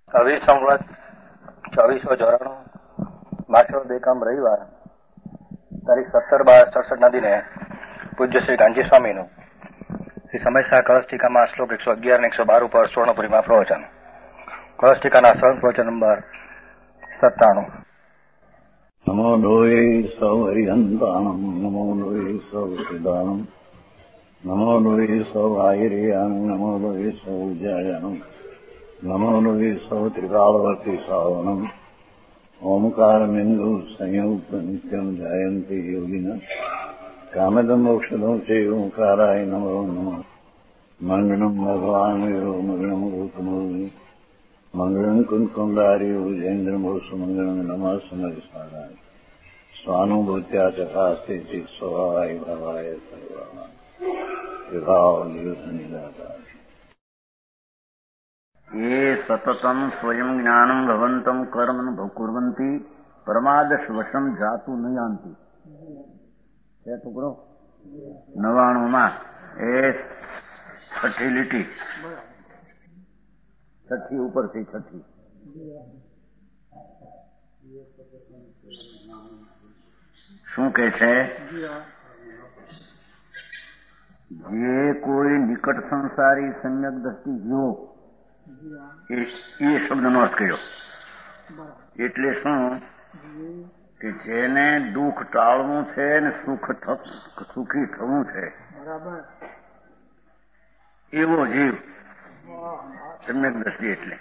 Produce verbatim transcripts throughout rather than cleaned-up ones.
છવ્વીસ સંવત ચોવીસો ચોરાણું માસો દેકામ રવિવાર તારીખ સત્તર બાર સડસઠ ના દિને પૂજ્ય શ્રી ગાંધી સ્વામીનું શ્રી સમયસા કળશ ટીકામાં શ્લોક એકસો અગિયાર ને એકસો બાર ઉપર સ્વર્ણપુરીમાં પ્રવચન. કળશ ટીકાના સરળ પ્રવચન નંબર સત્તાણું. નમો લોહે સૌ હરિહંતાણમ નમો લોહે સૌ સિદાનમ નમો લોહે સૌ આયર્યાન નમો લોહે સૌ જયાનમ નમો લોહે સૌ ત્રિકાળવતી સાવનમ ઓમકાર બિંદુ સંયુક્ત નિત્યમ જાયંતી યોગિના કામદમ મોક્ષદમ છે ઓંકારાય નમો નમઃ. મંગળમ ભગવાન વીરો મંગળમ ગૌતમોની મંગળમ કુંકુંડાર્યો જૈન્દ્રમોષ મંગળમ નમઃ સમરિસારાય સ્વાનુભૂત્યા ચકાસ્તે ચિત સ્વભાવાય ભાવાય સર્વા વિભાવ નિદાતા ये सततम स्वयं ज्ञानम भवंतम कर्म कुर्वन्ति प्रमादश वशम जातु न यान्ति. છે ટુકડો નવાણું માં એ છઠ્ઠી લીટી, છઠ્ઠી ઉપરથી છઠ્ઠી. શું કે છે? જે કોઈ નિકટ સંસારી સમ્યક દ્રષ્ટિ જીવો, એ શબ્દનો અર્થ કર્યો. એટલે શું કે જેને દુઃખ ટાળવું છે ને સુખ સુખી થવું છે, એવો જીવ સમ્યક દ્રષ્ટિ. એટલે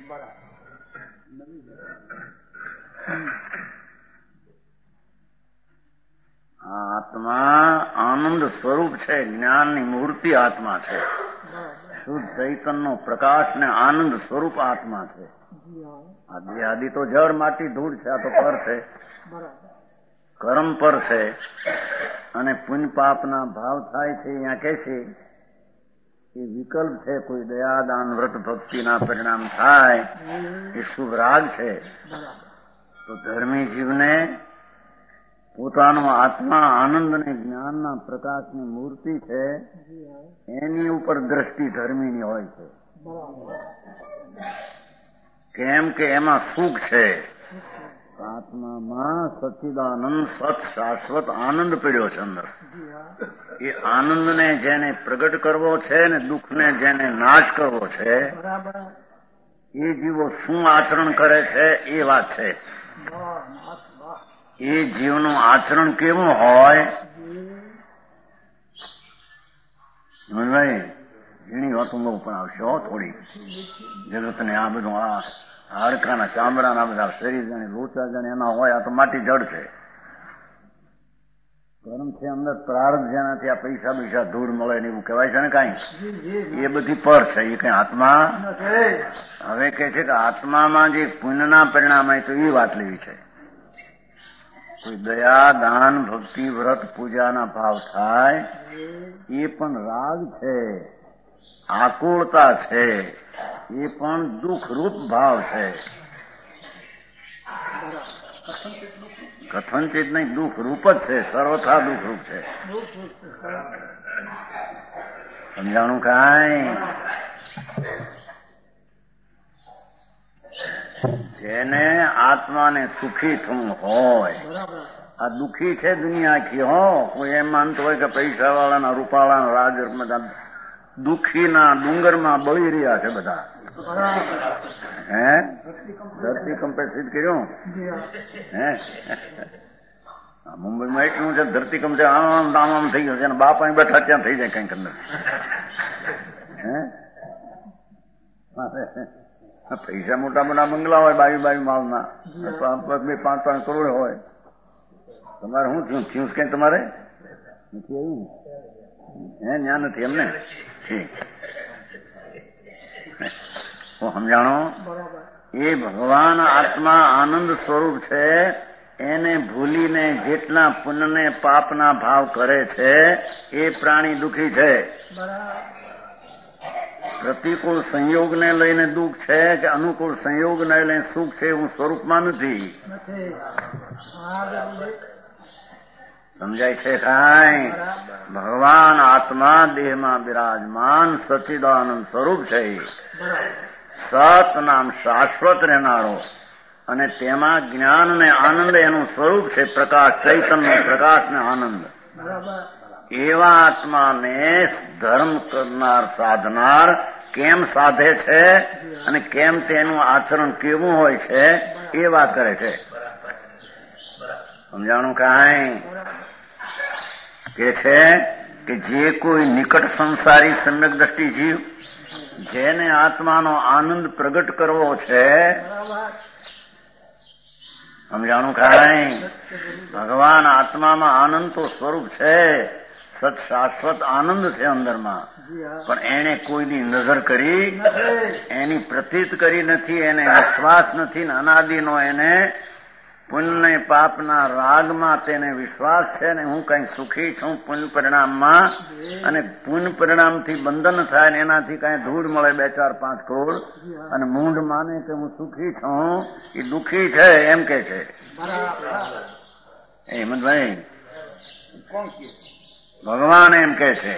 આત્મા આનંદ સ્વરૂપ છે, જ્ઞાનની મૂર્તિ આત્મા છે, શુદ્ધ ચૈતન્યનો પ્રકાશ ને આનંદ સ્વરૂપ આત્મા છે. આદિ આદિ તો જળ માટી ધૂળ છે, આ તો પર છે, કર્મ પર છે. અને પુણ્ય પાપના ભાવ થાય છે, અહીંયા કે છે એ વિકલ્પ છે. કોઈ દયા દાન વ્રત ભક્તિના પરિણામ થાય એ શુભ રાગ છે. તો ધર્મી જીવને પોતાનો આત્મા આનંદ અને જ્ઞાનના પ્રકાશની મૂર્તિ છે, એની ઉપર દ્રષ્ટિ ધર્મીની હોય છે. કેમ કે એમાં સુખ છે. આત્મામાં સચ્ચિદાનંદ સત શાશ્વત આનંદ પડ્યો છે અંદર. એ આનંદને જેને પ્રગટ કરવો છે ને દુઃખને જેને નાશ કરવો છે, એ જીવો શું આચરણ કરે છે એ વાત છે. એ જીવનું આચરણ કેવું હોય? ભાઈ એની વાતો બહુ પણ આવશે હો થોડી. જગતને આ બધું આ હાડકાના ચામડાના બધા શરીર જાણે લોચા જાણે એના હોય, આ તો માટી જડ છે. કર્મ છે અંદર પ્રારબ્ધ, જેનાથી આ પૈસા પૈસા ધૂળ મળે ને એવું કહેવાય છે ને કાંઈ, એ બધી પર છે. એ કઈ આત્મા હવે કે છે કે આત્મામાં જે પુણ્યના પરિણામ હોય તો એ વાત લેવી છે. કોઈ દયા દાન ભક્તિ વ્રત પૂજાના ભાવ થાય એ પણ રાગ છે, આકુળતા છે, એ પણ દુઃખરૂપ ભાવ છે. કથનચિત નહીં, દુઃખરૂપ જ છે, સર્વથા દુઃખરૂપ છે. સમજાણું કાંઈ? જેને આત્માને સુખી થવું હોય, આ દુઃખી છે દુનિયા આખી હો. કોઈ એમ માનતો હોય કે પૈસા વાળાના રૂપાળાના રાજ બધા દુઃખીના ડુંગરમાં બળી રહ્યા છે બધા. હે ધરતી કંપે સિદ્ધ કર્યું હે મુંબઈમાં એટલું છે, ધરતી કંપે આમ આમ આમ થઈ ગયું છે, બાપ અહીં બેઠા ત્યાં થઈ જાય કઈક અંદર. હે પૈસા મોટા મોટા બંગલા હોય, બાવી બાવી માલના, બે પાંચ પાંચ કરોડ હોય. તમારે શું થયું થયું કઈ તમારે નથી આવ્યું? હે ન્યા નથી એમને? હું સમજાણો? એ ભગવાન આત્મા આનંદ સ્વરૂપ છે. એને ભૂલીને જેટલા પુણ્યને પાપના ભાવ કરે છે એ પ્રાણી દુઃખી છે. પ્રતિકૂળ સંયોગને લઈને દુઃખ છે કે અનુકૂળ સંયોગને લઈને સુખ છે એવું સ્વરૂપમાં નથી. સમજાય છે કાંઈ? ભગવાન આત્મા દેહમાં બિરાજમાન સચ્ચિદાનંદ સ્વરૂપ છે. સત નામ શાશ્વત રહેનારો અને તેમાં જ્ઞાન ને આનંદ એનું સ્વરૂપ છે, પ્રકાશ, ચૈતન્ય પ્રકાશ ને આનંદ. એવા આત્માને ધર્મ કરનાર સાધનાર કેમ સાધે છે અને કેમ તેનું આચરણ કેવું હોય છે એ વાત કરે છે. સમજાણું કાંઈ? કે છે કે જે કોઈ નિકટ સંસારી સમ્યક દ્રષ્ટિ જીવ જેને આત્માનો આનંદ પ્રગટ કરવો છે, સમજાણું કાંઈ? ભગવાન આત્મામાં આનંદ તો સ્વરૂપ છે, સત શાશ્વત આનંદ છે અંદરમાં, પણ એને કોઈની નજર કરી, એની પ્રતીત કરી નથી, એને વિશ્વાસ નથી. અનાદિનો એને પુણ્ય પાપના રાગમાં તેને વિશ્વાસ છે ને હું કઈ સુખી છું પુણ્ય પરિણામમાં, અને પુણ્ય પરિણામથી બંધન થાય ને એનાથી કઈ ધૂળ મળે બે ચાર પાંચ કરોડ, અને મૂંઢ માને કે હું સુખી છું એ દુઃખી છે એમ કે છે. હેમંતભાઈ, ભગવાન એમ કે છે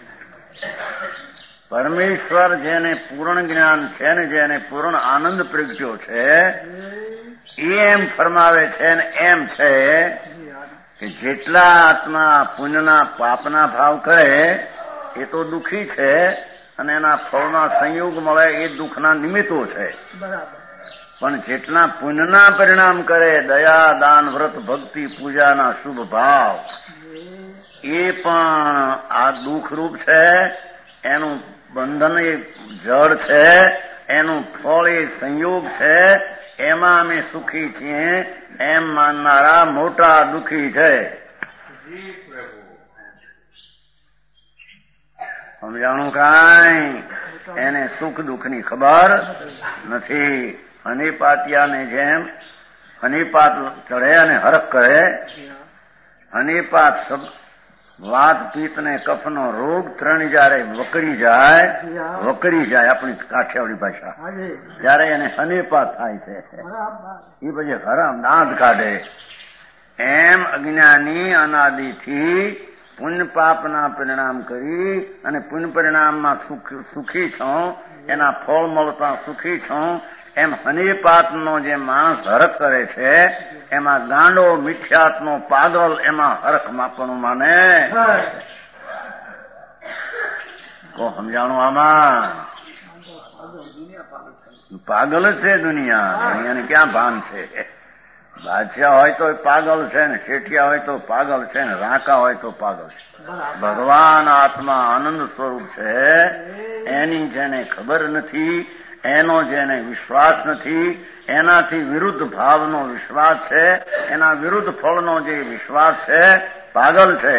પરમેશ્વર જેને પૂર્ણ જ્ઞાન છે ને જેને પૂર્ણ આનંદ પ્રગટ્યો છે એ એમ ફરમાવે છે ને એમ છે કે જેટલા આત્મા પુણ્યના પાપના ભાવ કરે એ તો દુઃખી છે અને એના ફળના સંયોગ મળે એ દુઃખના નિમિત્તો છે. પણ જેટલા પુણ્યના પરિણામ કરે, દયા, દાન, વ્રત, ભક્તિ, પૂજાના શુભ ભાવ, એ પણ આ દુઃખરૂપ છે. એનું બંધન એ જળ છે, એનું ફળ એ સંયોગ છે. એમાં અમે સુખી છીએ એમ માનનારા મોટા દુઃખી છે. સમજાણું કાંઈ? એને સુખ દુઃખની ખબર નથી. હનીપાતિયાને જેમ હનીપાત ચડે અને હરખ કરે, હનીપાત વાત પિત્ત ને કફનો રોગ ત્રણ જયારે વકરી જાય, વકરી જાય આપણી કાઠિયાવાડી ભાષા, ત્યારે એને હનીપાત થાય છે. એ પછી હરામ દાંત કાઢે. એમ અજ્ઞાની અનાદિથી પુણ્ય પાપના પરિણામ કરી અને પુણ્ય પરિણામમાં સુખી છું, એના ફળ મળતા સુખી છું, એમ હનીપાતનો જે માણસ હરખ કરે છે એમાં ગાંડો મિથ્યાત્મો પાગલ એમાં હરખ માપવાનું માને. કો સમજાણું? આમાં પાગલ જ છે દુનિયા. દુનિયાને ક્યાં ભાન છે? બાદશાહ હોય તો પાગલ છે ને, શેઠિયા હોય તો પાગલ છે ને, રાંકા હોય તો પાગલ છે. ભગવાન આત્મા આનંદ સ્વરૂપ છે, એની જેને ખબર નથી, એનો જેને વિશ્વાસ નથી, એનાથી વિરુદ્ધ ભાવનો વિશ્વાસ છે, એના વિરુદ્ધ ફળનો જે વિશ્વાસ છે, પાગલ છે.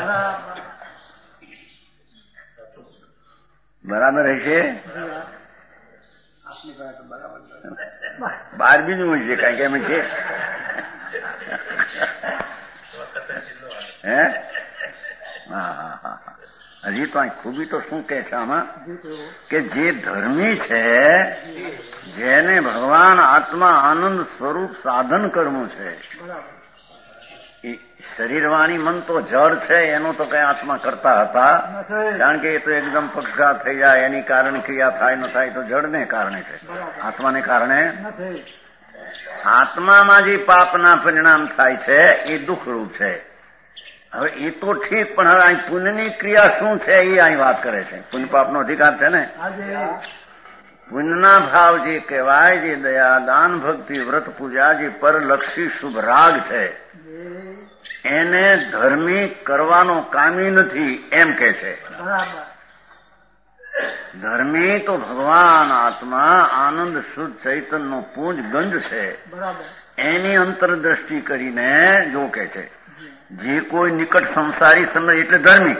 બરાબર હશે? બાર બીજું હોય છે કઈ કેમ છે? હે? હા હા હા હા હજી તો ખૂબી તો શું કે છે આમાં કે જે ધર્મી છે, જેને ભગવાન આત્મા આનંદ સ્વરૂપ સાધન કરવું છે, એ શરીર વાણી મન તો જળ છે, એનો તો કઈ આત્મા કરતા હતા, કારણ કે એ તો એકદમ પક્ષઘાત થઈ જાય, એની કારણે ક્રિયા થાય ન થાય તો જળને કારણે છે, આત્માને કારણે. આત્મામાં જે પાપના પરિણામ થાય છે એ દુઃખરૂપ છે. હવે એ તો ઠીક, પણ હવે અહીં પુણ્યની ક્રિયા શું છે એ અહીં વાત કરે છે. પુણ્ય પાપનો અધિકાર છે ને. પુણ્યના ભાવ જે કહેવાય, જે દયા, દાન, ભક્તિ, વ્રત, પૂજા, જે પરલક્ષી શુભ રાગ છે, એને ધર્મી કરવાનો કામી નથી એમ કે છે. ધર્મી તો ભગવાન આત્મા આનંદ શુદ્ધ ચૈતનનો પૂંજ ગંજ છે, એની અંતરદ્રષ્ટિ કરીને જો કે છે. જે કોઈ નિકટ સંસારી સમય એટલે ધર્મી,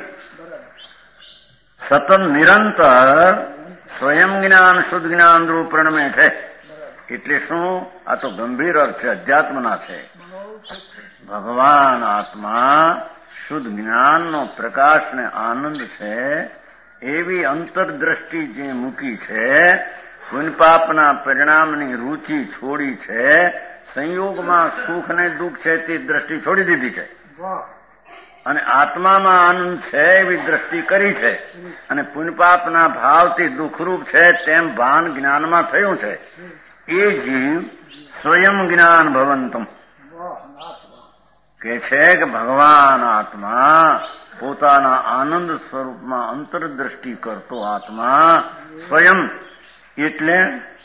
સતત નિરંતર સ્વયં જ્ઞાન શુદ્ધ જ્ઞાન રૂપ પ્રણમે છે. એટલે શું? આ તો ગંભીર અર્થ છે, અધ્યાત્મના છે. ભગવાન આત્મા શુદ્ધ જ્ઞાનનો પ્રકાશ ને આનંદ છે, એવી અંતરદ્રષ્ટિ જે મૂકી છે, પુણ્ય પાપના પરિણામની રૂચિ છોડી છે, સંયોગમાં સુખ ને દુઃખ છે તે દ્રષ્ટિ છોડી દીધી છે. અને આત્મામાં આનંદ છે એવી દ્રષ્ટિ કરી છે અને પુણ્યપાપના ભાવથી દુઃખરૂપ છે તેમ ભાન જ્ઞાનમાં થયું છે. એ જીવ સ્વયં જ્ઞાન ભવંતમ કે છે કે ભગવાન આત્મા પોતાના આનંદ સ્વરૂપમાં અંતરદ્રષ્ટિ કરતો આત્મા સ્વયં એટલે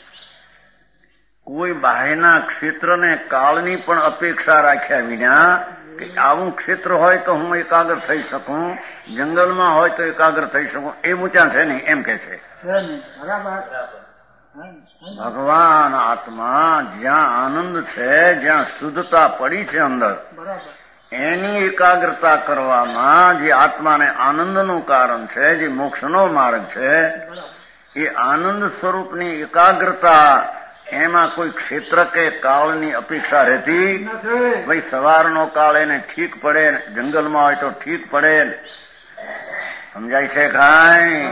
કોઈ બાહ્યના ક્ષેત્રને કાળની પણ અપેક્ષા રાખ્યા વિના કે આવું ક્ષેત્ર હોય તો હું એકાગ્ર થઈ શકું, જંગલમાં હોય તો એકાગ્ર થઈ શકું, એ ઊંચા છે નહીં એમ કે છે. ભગવાન આત્મા જ્યાં આનંદ છે, જ્યાં શુદ્ધતા પડી છે અંદર, એની એકાગ્રતા કરવામાં જે આત્માને આનંદનું કારણ છે, જે મોક્ષનો માર્ગ છે, એ આનંદ સ્વરૂપની એકાગ્રતા એમાં કોઈ ક્ષેત્ર કે કાળની અપેક્ષા રહેતી ભાઈ સવારનો કાળ એને ઠીક પડે, જંગલમાં હોય તો ઠીક પડે. સમજાય છે કાંઈ?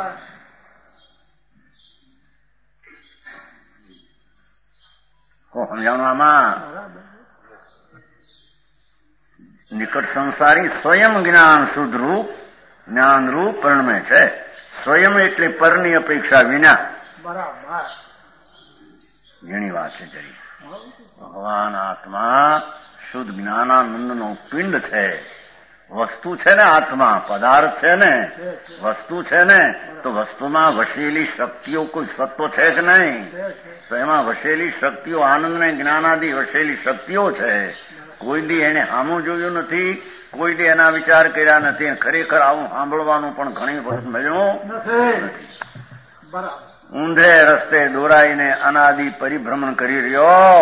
સમજાણું આમાં? નિકટ સંસારી સ્વયં જ્ઞાન શુદ્ધ રૂપ જ્ઞાન રૂપ પરણમે છે. સ્વયં એટલે પરની અપેક્ષા વિના. જેની વાત છે જરી ભગવાન આત્મા શુદ્ધ જ્ઞાનાનંદનો પિંડ છે. વસ્તુ છે ને આત્મા, પદાર્થ છે ને, વસ્તુ છે ને, તો વસ્તુમાં વસેલી શક્તિઓ કોઈ સત્વ છે કે નહીં? તો એમાં વસેલી શક્તિઓ આનંદને જ્ઞાનાદિ વસેલી શક્તિઓ છે. કોઈ દી એને સામું જોયું નથી, કોઈ દી એના વિચાર કર્યા નથી. ખરેખર આવું સાંભળવાનું પણ ઘણી વખત મળ્યું નથી. ઊંધે રસ્તે દોરાઈને અનાદિ પરિભ્રમણ કરી રહ્યો.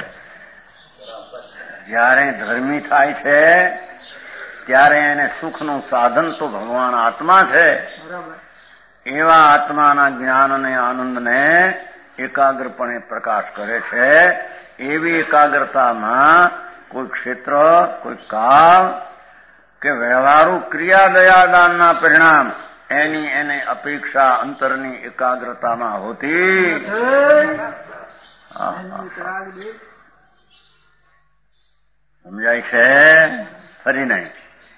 જ્યારે ધર્મી થાય છે ત્યારે એને સુખનું સાધન તો ભગવાન આત્મા છે. એવા આત્માના જ્ઞાન અને આનંદને એકાગ્રપણે પ્રકાશ કરે છે. એવી એકાગ્રતામાં કોઈ ક્ષેત્ર, કોઈ કાળ કે વ્યવહારુ ક્રિયા દયાદાનના પરિણામ એની એને અપેક્ષા અંતરની એકાગ્રતામાં હોતી. સમજાય છે? ફરી નહીં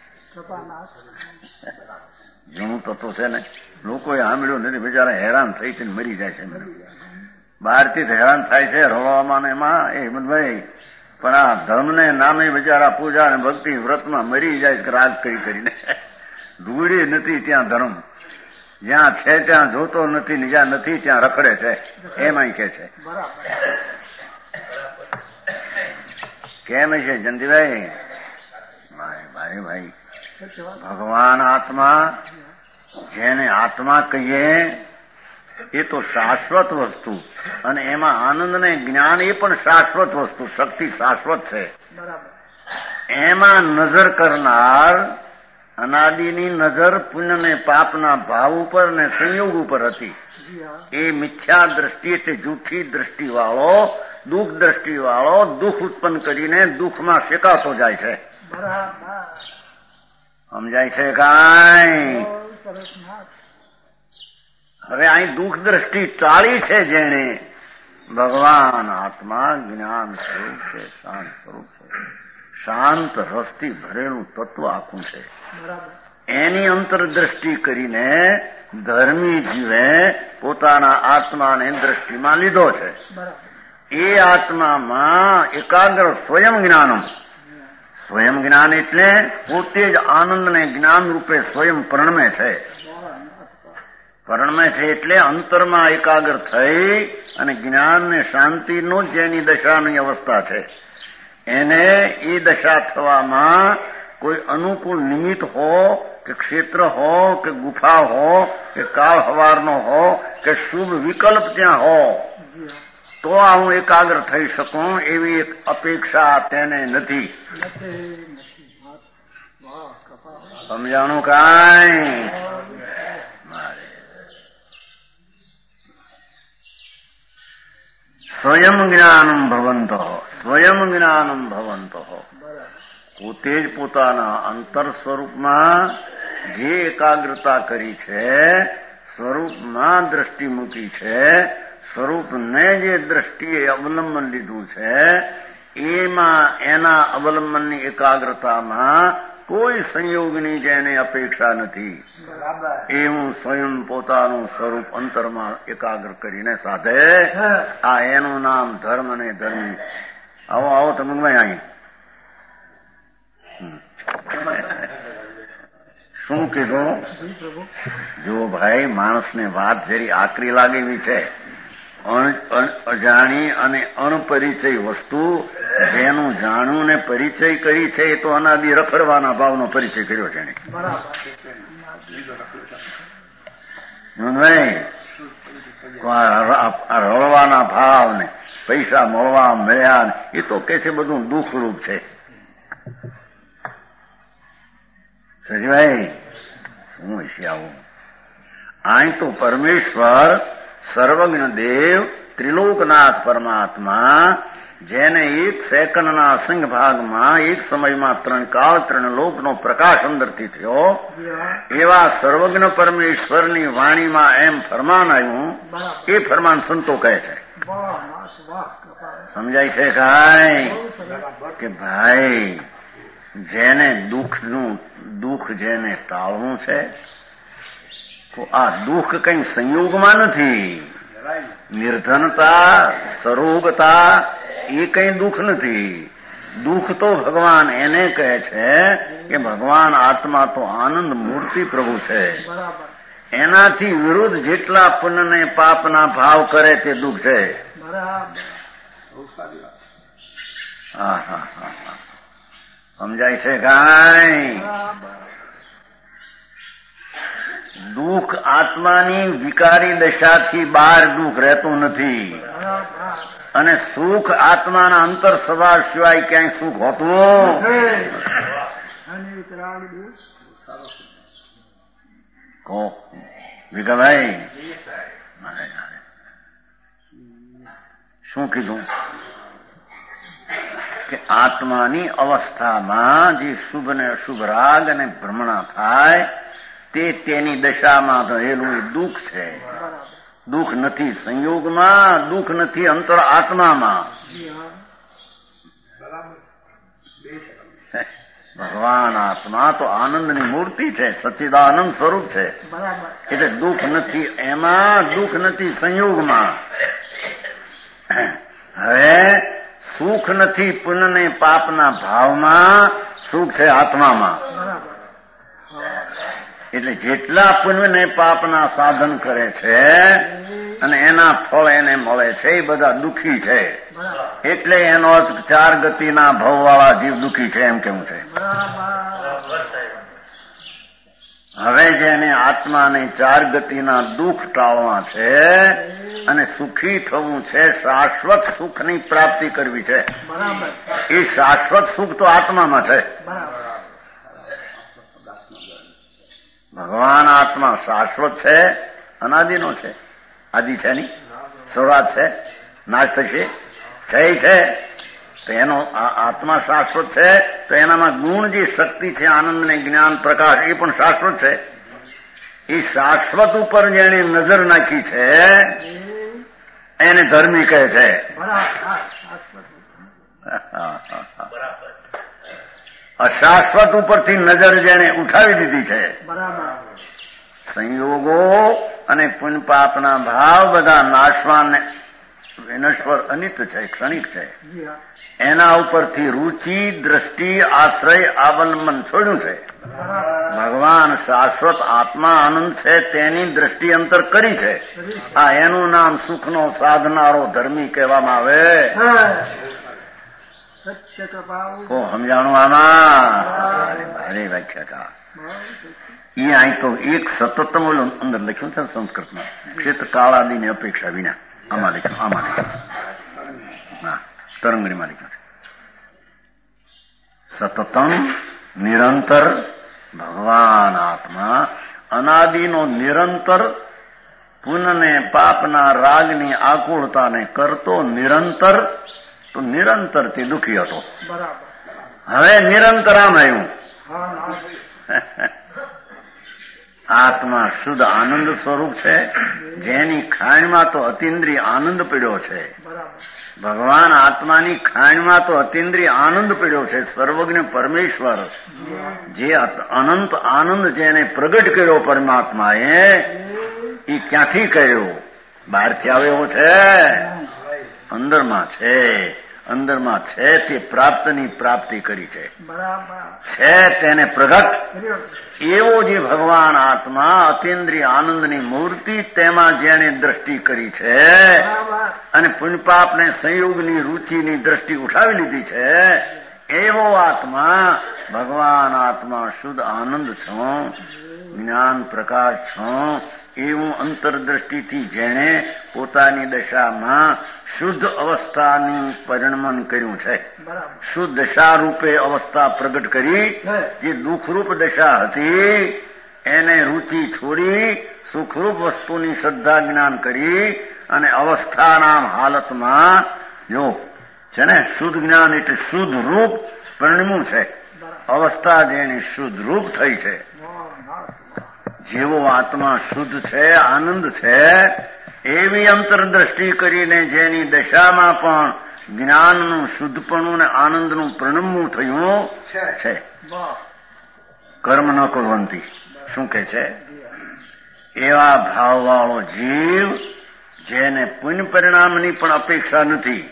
જૂનું તત્વ છે ને, લોકોએ સાંભળ્યું નથી, બિચારા હેરાન થઈ થઈને મરી જાય છે. બહારથી હેરાન થાય છે રળવામાં એમાં એ હિંમતભાઈ, પણ આ ધર્મને નામે બિચારા પૂજા અને ભક્તિ વ્રતમાં મરી જાય રાગ કરી કરીને. ધૂળી નથી ત્યાં ધર્મ, જ્યાં છે ત્યાં જોતો નથી, જ્યાં નથી ત્યાં રખડે છે. એમાંય કે છે. કેમ છે જયંતિભાઈ? ભાઈ ભાઈ ભગવાન આત્મા, જેને આત્મા કહીએ એ તો શાશ્વત વસ્તુ, અને એમાં આનંદ ને જ્ઞાન એ પણ શાશ્વત વસ્તુ, શક્તિ શાશ્વત છે. એમાં નજર કરનાર અનાદિની નજર પુણ્ય ને પાપના ભાવ ઉપર ને સંયોગ ઉપર હતી. એ મિથ્યા દ્રષ્ટિ એટલે જૂઠી દ્રષ્ટિ વાળો, દુઃખ દ્રષ્ટિ વાળો દુઃખ ઉત્પન્ન કરીને દુઃખમાં શેકાતો જાય છે. સમજાય છે કાંઈ? હવે અહીં દુઃખ દ્રષ્ટિ ટાળી છે જેણે, ભગવાન આત્મા જ્ઞાન સ્વરૂપ છે, શાંત સ્વરૂપ છે, શાંત રસથી ભરેલું તત્વ આખું છે. એની અંતરદ્રષ્ટિ કરીને ધર્મી જીવે પોતાના આત્માને દ્રષ્ટિમાં લીધો છે. એ આત્મામાં એકાગ્ર સ્વયં જ્ઞાનમ, સ્વયં જ્ઞાન એટલે પોતે જ આનંદને જ્ઞાન રૂપે સ્વયં પરણમે છે. પરણમે છે એટલે અંતરમાં એકાગ્ર થઈ અને જ્ઞાન ને શાંતિનું જ જેની દશાની અવસ્થા છે. એને એ દશા થવામાં કોઈ અનુકૂળ નિમિત્ત હો કે ક્ષેત્ર હો કે ગુફા હો કે કાળ હવારનો હો કે શુભ વિકલ્પ ત્યાં હો તો આ હું એકાગ્ર થઈ શકું એવી એક અપેક્ષા તેને નથી. સમજાણું કાંઈ? સ્વયં જ્ઞાનમ ભવંતો, સ્વયં જ્ઞાનમ ભવંતો, પોતે જ પોતાના અંતર સ્વરૂપમાં જે એકાગ્રતા કરી છે, સ્વરૂપમાં દ્રષ્ટિ મૂકી છે, સ્વરૂપને જે દ્રષ્ટિએ અવલંબન લીધું છે, એમાં એના અવલંબનની એકાગ્રતામાં કોઈ સંયોગની જેને અપેક્ષા નથી. એવું સ્વયં પોતાનું સ્વરૂપ અંતરમાં એકાગ્ર કરીને સાધે, આ એનું નામ ધર્મ ને ધર્મી. આવો આવો તમે અહીં શું કીધું? જો ભાઈ, માણસને વાત જરી આકરી લાગેલી છે. અજાણી અને અણપરિચય વસ્તુ જેનું જાણ્યું ને પરિચય કરી છે એ તો અનાદિ રખડવાના ભાવનો પરિચય કર્યો છે એને. રળવાના ભાવ ને પૈસા મળવા મળ્યા એ તો કે છે બધું દુઃખરૂપ છે. સજભાઈ શું હશે આવું? અહીં તો પરમેશ્વર સર્વજ્ઞ દેવ ત્રિલોકનાથ પરમાત્મા, જેને એક સેકન્ડના સંઘ ભાગમાં એક સમયમાં ત્રણ કાળ ત્રણ લોકનો પ્રકાશ અંદરથી થયો, એવા સર્વજ્ઞ પરમેશ્વરની વાણીમાં એમ ફરમાન આવ્યું. એ ફરમાન સંતો કહે છે. સમજાય છે કાંઈ? કે ભાઈ, જેને દુઃખનું દુઃખ જેને ટાળવું છે, તો આ દુઃખ કઈ સંયોગમાં નથી. નિર્ધનતા, સરોગતા એ કઈ દુઃખ નથી. દુઃખ તો ભગવાન એને કહે છે કે ભગવાન આત્મા તો આનંદ મૂર્તિ પ્રભુ છે. એનાથી વિરુદ્ધ જેટલા પુણ્ય ને પાપના ભાવ કરે તે દુઃખ છે. હા હા હા હા સમજાય છે કાંઈ? દુઃખ આત્માની વિકારી દશાથી બહાર દુઃખ રહેતું નથી, અને સુખ આત્માના અંતર સ્વભાવ સિવાય ક્યાંય સુખ હોતું. કહો વિકાભાઈ, શું કીધું? કે આત્માની અવસ્થામાં જે શુભ ને અશુભ રાગ અને ભ્રમણા થાય તે તેની દશામાં રહેલું એ દુઃખ છે. દુઃખ નથી સંયોગમાં, દુઃખ નથી અંતર આત્મામાં. ભગવાન આત્મા તો આનંદની મૂર્તિ છે, સચ્ચિદાનંદ સ્વરૂપ છે. એટલે દુઃખ નથી એમાં, દુઃખ નથી સંયોગમાં. હવે સુખ નથી પુણ્ય ને પાપના ભાવમાં, સુખ છે આત્મામાં. એટલે જેટલા પુણ્ય ને પાપના સાધન કરે છે અને એના ફળ એને મળે છે એ બધા દુઃખી છે. એટલે એનો અર્થ ચાર ગતિના ભવવાળા જીવ દુઃખી છે એમ કેવું છે. હવે જેને આત્માને ચાર ગતિના દુઃખ ટાળવા છે અને સુખી થવું છે, શાશ્વત સુખની પ્રાપ્તિ કરવી છે, એ શાશ્વત સુખ તો આત્મામાં છે. ભગવાન આત્મા શાશ્વત છે, અનાદિનો છે. આદિ છે નહીં, શરૂઆત છે, નાશ થશે, છે છે. તો એનો આત્મા શાશ્વત છે, તો એનામાં ગુણ જે શક્તિ છે, આનંદ ને જ્ઞાન પ્રકાશ, એ પણ શાશ્વત છે. એ શાશ્વત ઉપર જેને નજર નાખી છે એને ધર્મી કહે છે. અશાશ્વત ઉપરથી નજર જેને ઉઠાવી દીધી છે. સંયોગો અને પુણ્ય પાપના ભાવ બધા નાશવાન વિનશ્વર અનિત છે, ક્ષણિક છે. એના ઉપરથી રુચિ, દ્રષ્ટિ, આશ્રય, અવલંબન છોડ્યું છે. ભગવાન શાશ્વત આત્મા આનંદ છે તેની દ્રષ્ટિ અંતર કરી છે. આ એનું નામ સુખનો સાધનારો ધર્મી કહેવામાં આવે. કો સમજાણું આમાં? અરે વ્યાખ્યાતા એ અહીં તો એક સતતમ અંદર લખ્યું છે સંસ્કૃતમાં, ક્ષેત્ર કાળાદિની અપેક્ષા વિના. આમાં લખ્યું, આમાં લખ્યું, હા તરંગણીમાં લખ્યું છે. સતતમ નિરંતર ભગવાન આત્મા અનાદિનો નિરંતર પુનઃને પાપના રાગની આકુળતાને કરતો નિરંતર, તો નિરંતર થી દુઃખી હતો. હવે નિરંતર આમ આવ્યું. આત્મા શુદ્ધ આનંદ સ્વરૂપ છે, જેની ખાણમાં તો અતિન્દ્રિય આનંદ પડ્યો છે. ભગવાન આત્માની ખાણમાં તો અતિન્દ્રિય આનંદ પડ્યો છે. સર્વજ્ઞ પરમેશ્વર જે અનંત આનંદ જેને પ્રગટ કર્યો પરમાત્માએ એ ક્યાંથી કર્યો? બહારથી આવ્યો છે? અંદરમાં છે. અંદરમાં છે તે પ્રાપ્તની પ્રાપ્તિ કરી છે. છે તેને પ્રગટ એવો જે ભગવાન આત્મા અતિન્દ્રિય આનંદની મૂર્તિ તેમાં જેને દ્રષ્ટિ કરી છે અને પુણ્યપાપને સંયોગની રુચિની દ્રષ્ટિ ઉઠાવી લીધી છે એવો આત્મા ભગવાન આત્મા શુદ્ધ આનંદ છો, જ્ઞાન પ્રકાશ છો એવું અંતરદ્રષ્ટિથી જેણે પોતાની દશામાં શુદ્ધ અવસ્થાનું પરિણમન કર્યું છે. શુદ્ધ દશા રૂપે અવસ્થા પ્રગટ કરી. જે દુઃખરૂપ દશા હતી એને રુચિ છોડી સુખરૂપ વસ્તુની શ્રદ્ધા જ્ઞાન કરી અને અવસ્થાના હાલતમાં જો છે ને શુદ્ધ જ્ઞાન એટલે શુદ્ધ રૂપ પરિણમ્યું છે. અવસ્થા જેની શુદ્ધ રૂપ થઈ છે. જેવો આત્મા શુદ્ધ છે, આનંદ છે, એવી અંતરદ્રષ્ટિ કરીને જેની દશામાં પણ જ્ઞાનનું શુદ્ધપણું ને આનંદનું પ્રણમવું થયું છે. કર્મ ન કરવંતી શું કે છે? એવા ભાવવાળો જીવ જેને પુણ્ય પરિણામની પણ અપેક્ષા નથી.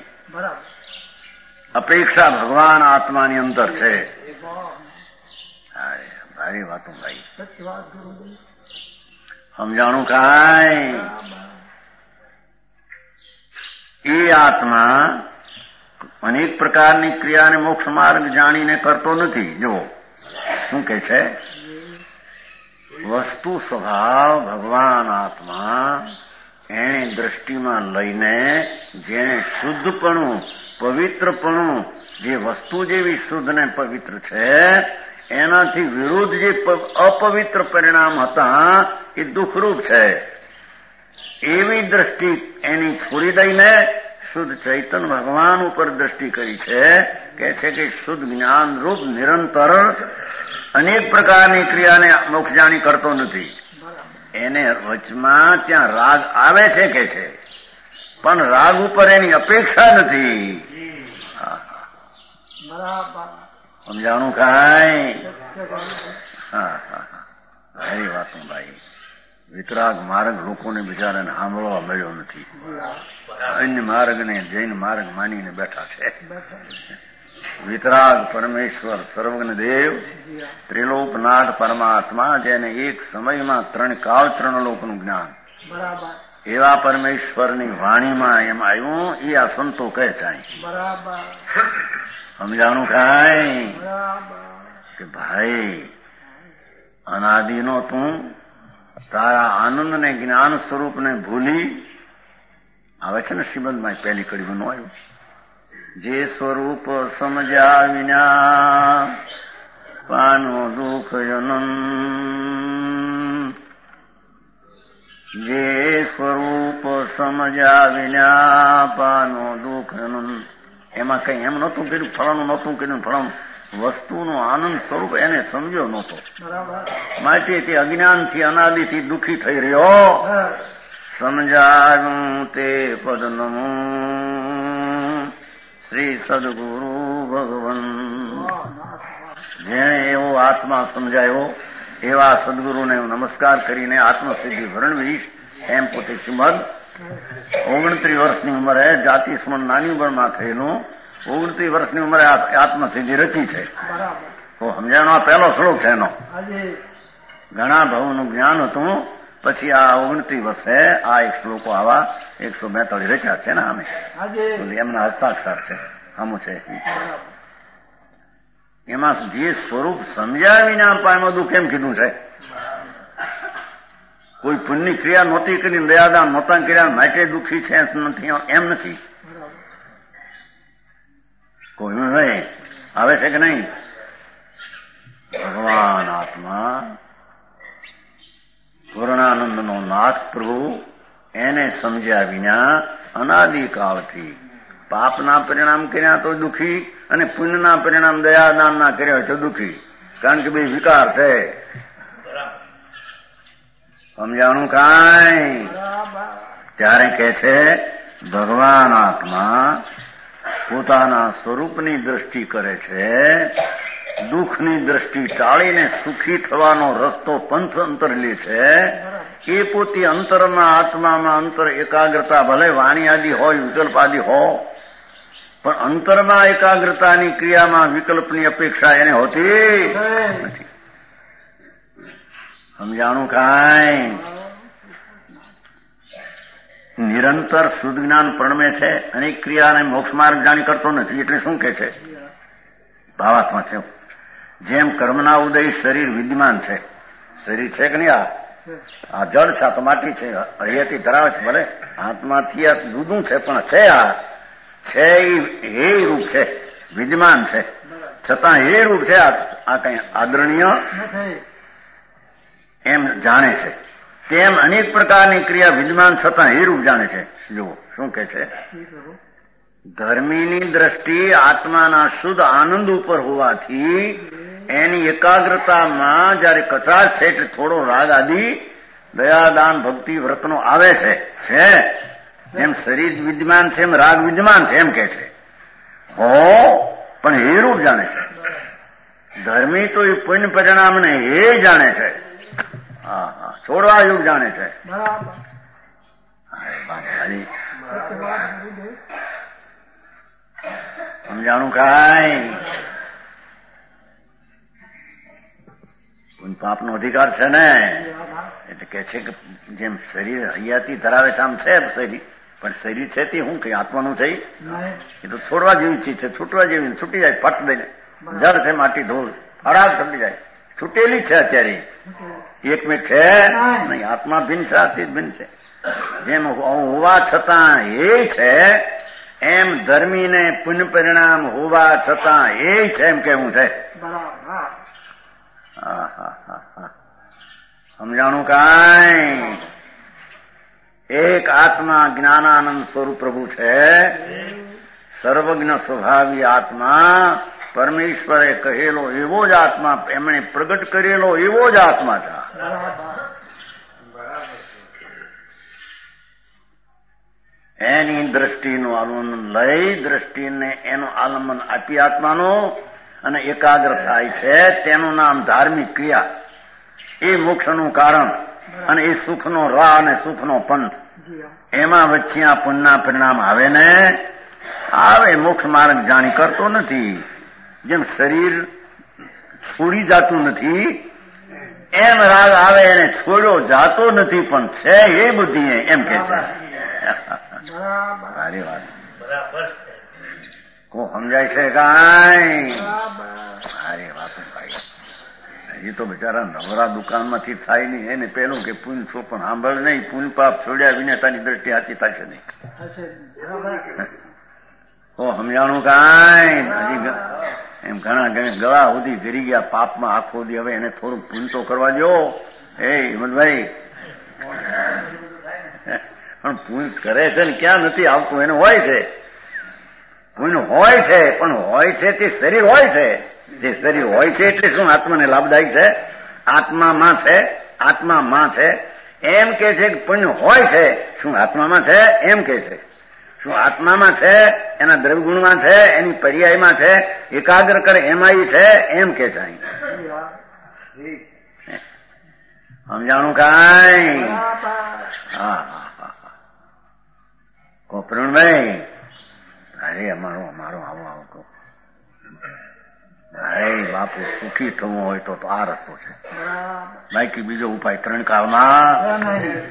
અપેક્ષા ભગવાન આત્માની અંદર છે. ભારી વાતો ભાઈ સમજાણું કાંઈ? એ આત્મા અનેક પ્રકારની ક્રિયાને મોક્ષ માર્ગ જાણીને કરતો નથી. જો શું કે છે? વસ્તુ સ્વભાવ ભગવાન આત્મા એને દ્રષ્ટિમાં લઈને જેને શુદ્ધપણું પવિત્રપણું જે વસ્તુ જેવી શુદ્ધ ને પવિત્ર છે એનાથી વિરુદ્ધ જે અપવિત્ર પરિણામ હતા એ દુઃખરૂપ છે. એવી દ્રષ્ટિ એની છોડી દઈને શુદ્ધ ચૈતન્ય ભગવાન ઉપર દ્રષ્ટિ કરી છે. કે છે કે શુદ્ધ જ્ઞાન રૂપ નિરંતર અનેક પ્રકારની ક્રિયાને મોક્ષજાણી કરતો નથી. એને વચમાં ત્યાં રાગ આવે છે કે છે, પણ રાગ ઉપર એની અપેક્ષા નથી. સમજાણું કાંઈ? હા હા હા એ વાતો ભાઈ. વિતરાગ માર્ગ લોકોને બિચારાને સાંભળવા મળ્યો નથી. અન્ય માર્ગને જૈન માર્ગ માનીને બેઠા છે. વિતરાગ પરમેશ્વર સર્વજ્ઞ દેવ ત્રિલોકનાથ પરમાત્મા જેને એક સમયમાં ત્રણ કાળ ત્રણ લોકનું જ્ઞાન એવા પરમેશ્વરની વાણીમાં એમ આવ્યું. એ આ સંતો કહે છે. સમજાણું કાંઈ? કે ભાઈ અનાદિનો તું તારા આનંદ ને જ્ઞાન સ્વરૂપને ભૂલી આવે છે ને શ્રીમદમાં પહેલી કડીમાં આવ્યું. જે સ્વરૂપ સમજ્યા વિના પાનો દુઃખ અનંત. જે સ્વરૂપ સમજ્યા વિના પાનો દુઃખ અનંત. એમાં કઈ એમ નહોતું કર્યું, ફળાનું નહોતું કર્યું, ફળાનું વસ્તુનું આનંદ સ્વરૂપ એને સમજ્યો નહોતો. માટે તે અજ્ઞાનથી અનાદિથી દુઃખી થઈ રહ્યો. સમજાયું તે પદ નમો શ્રી સદગુરુ ભગવન. જેણે એવો આત્મા સમજાયો એવા સદગુરુને નમસ્કાર કરીને આત્મસિદ્ધિ વર્ણવીશ એમ પોતે શ્રીમદ ઓગણત્રીસ વર્ષની ઉંમરે જાતિ સ્મરણ નાની ઉંમરમાં થયેલું ઓગણત્રીસ વર્ષની ઉંમરે આત્મસિદ્ધિ રચી છે. તો સમજાણો આ પહેલો શ્લોક છે એનો. ઘણા ભાવનું જ્ઞાન હતું. પછી આ ઓગણત્રીસ વર્ષે આ એક શ્લોકો આવા એકસો બેતાળીસ રચ્યા છે ને અમે એમના હસ્તાક્ષર છે. આમું છે એમાં જે સ્વરૂપ સમજ્યા વિના પાયમાં દુઃખ કેમ કીધું છે? કોઈ પુણ્ય ક્રિયા નહોતી કરી, દયાદાન નહોતા કર્યા માટે દુઃખી છે નથી એમ નથી. કોઈ નહીં આવે છે કે નહીં? ભગવાન આત્મા પૂર્ણાનંદનો નાથ પ્રભુ એને સમજ્યા વિના અનાદિકાળથી પાપના પરિણામ કર્યા તો દુઃખી અને પુણ્યના પરિણામ દયાદાનના કર્યા હોય તો દુઃખી. કારણ કે બે વિકાર છે. સમજાણું કાંઈ? ત્યારે કે છે ભગવાન આત્મા પોતાના સ્વરૂપની દ્રષ્ટિ કરે છે, દુઃખની દ્રષ્ટિ ટાળીને સુખી થવાનો રસ્તો પંથ અંતર લે છે. એ પોતે અંતરમાં આત્મામાં અંતર એકાગ્રતા ભલે વાણી આદિ હોય, વિકલ્પ આદિ હો, પણ અંતરમાં એકાગ્રતાની ક્રિયામાં વિકલ્પની અપેક્ષા એને હોતી નથી. સમજાણું કાંઈ? નિરંતર શુદ્ધ જ્ઞાન પ્રણમે છે, અનેક ક્રિયાને મોક્ષ માર્ગ જાણી કરતો નથી. એટલે શું કે છે? ભાવાત્મા છે. જેમ કર્મના ઉદય શરીર વિદ્યમાન છે, શરીર છે કે નહીં? આ આ જળ છે, તો માટી છે, હૈયાથી ધરાવે છે. ભલે આત્માથી આ જુદું છે, પણ છે. આ છે એ રૂપ છે, વિદ્યમાન છે, છતાં એ રૂપ છે. આ કઈ આદરણીય એમ જાણે છે. તેમ અનેક પ્રકારની ક્રિયા વિદ્યમાન છતાં એ રૂપ જાણે છે. જુઓ શું કે છે? ધર્મીની દ્રષ્ટિ આત્માના શુદ્ધ આનંદ ઉપર હોવાથી એની એકાગ્રતામાં જયારે કચાશ છે, એટલે થોડો રાગ આદિ દયાદાન ભક્તિ વ્રતનો આવે છે. છે એમ શરીર વિદ્યમાન છે, એમ રાગ વિદ્યમાન છે, એમ કે છે. હો પણ એ રૂપ જાણે છે. ધર્મી તો એ પુણ્ય પરિણામને એ જાણે છે. હા હા છોડવા યુગ જાણે છે. સમજાણું કાંઈ? પાપનો અધિકાર છે ને, એટલે કે છે કે જેમ શરીર હૈયાથી ધરાવે છે આમ છે શરીર, પણ શરીર છે તે શું કઈ આત્માનું છે? એ તો છોડવા જેવી ચીજ છે, છૂટવા જેવી. છૂટી જાય પટ દઈને. જળ છે, માટી ધૂળ ફરાગ છૂટી જાય. છૂટેલી છે અત્યારે, એકમેક છે નહીં. આત્મા ભિન્ન છે, આ ચીજ ભિન્ન છે. જેમ હોવા છતાં એ છે, એમ ધર્મીને પુણ્ય પરિણામ હોવા છતાં એ છે એમ કેવું છે. સમજાણું કાંઈ? એક આત્મા જ્ઞાનાનંદ સ્વરૂપ પ્રભુ છે, સર્વજ્ઞ સ્વભાવી આત્મા, પરમેશ્વરે કહેલો એવો જ આત્મા, એમણે પ્રગટ કરેલો એવો જ આત્મા છે. એની દ્રષ્ટિનું આલંબન લઈ, દ્રષ્ટિને એનું આલંબન આપી આત્માનો અને એકાગ્ર થાય છે, તેનું નામ ધાર્મિક ક્રિયા. એ મોક્ષનું કારણ અને એ સુખનો રાહ અને સુખનો પંથ. એમાં વચ્ચે આ પુણ્યના પરિણામ આવે ને આવે. મોક્ષ માર્ગ જાણી કરતો નથી. જેમ શરીર છોડી જાતું નથી, એમ રાગ આવે એને છોડ્યો જાતો નથી, પણ છે એ બુદ્ધિ એમ કે છે. સારી વાત. કો સમજાય છે કાંઈ? સારી વાત. હજી તો બિચારા નવરા દુકાનમાંથી થાય નહીં. એને પેલું કે પુણ્ય છો પણ સાંભળ નહીં, પુણ્ય પાપ છોડ્યા વિના તારી દ્રષ્ટિ સાચી થશે નહીં. કો સમજાણું કાંઈ? હજી એમ ઘણા ગળા સુધી ગરી ગયા પાપમાં આખો દી. હવે એને થોડુંક પુણ્ય તો કરવા દો. એ હિંમતભાઈ, પણ પુણ્ય કરે છે ને ક્યાં નથી આવતું? એને હોય છે, પુણ્ય હોય છે, પણ હોય છે તે શરીર હોય છે. જે શરીર હોય છે એટલે શું આત્માને લાભદાયક છે? આત્મામાં છે, આત્મામાં છે. એમ કે છે કે પુણ્ય હોય છે. શું આત્મામાં છે? એમ કે છે. શું આત્મામાં છે? એના દ્રવ્યગુણમાં છે, એની પર્યાયમાં છે, એકાગ્ર કરે એમાં છે, એમ કે છે. સમજાણું કાંઈ? હા હા હા. કો પ્રવીણભાઈ, અરે અમારો અમારો આવો આવો કહો. અરે બાપુ, સુખી થવું હોય તો આ રસ્તો છે. બાકી બીજો ઉપાય ત્રણ કાળમાં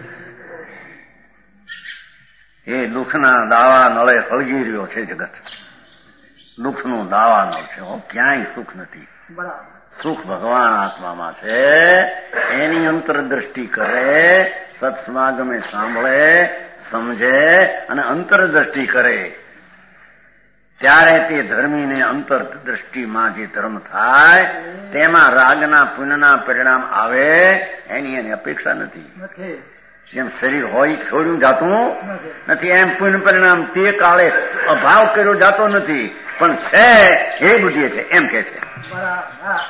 એ દુઃખના દાવા નળે હળગી રહ્યો છે જગત. દુઃખનું દાવા નળ છે, ક્યાંય સુખ નથી. સુખ ભગવાન આત્મામાં છે. એની અંતરદ્રષ્ટિ કરે, સત્સમાગમે સાંભળે, સમજે અને અંતરદ્રષ્ટિ કરે, ત્યારે તે ધર્મીને અંતર દ્રષ્ટિમાં જે ધર્મ થાય તેમાં રાગના પુણ્યના પરિણામ આવે. એની એની અપેક્ષા નથી. જેમ શરીર હોય છોડ્યું જાતું નથી, એમ પુણ્ય પરિણામ તે કાળે અભાવ કર્યો જાતો નથી, પણ છે એ બુદ્ધિ છે એમ કે છે.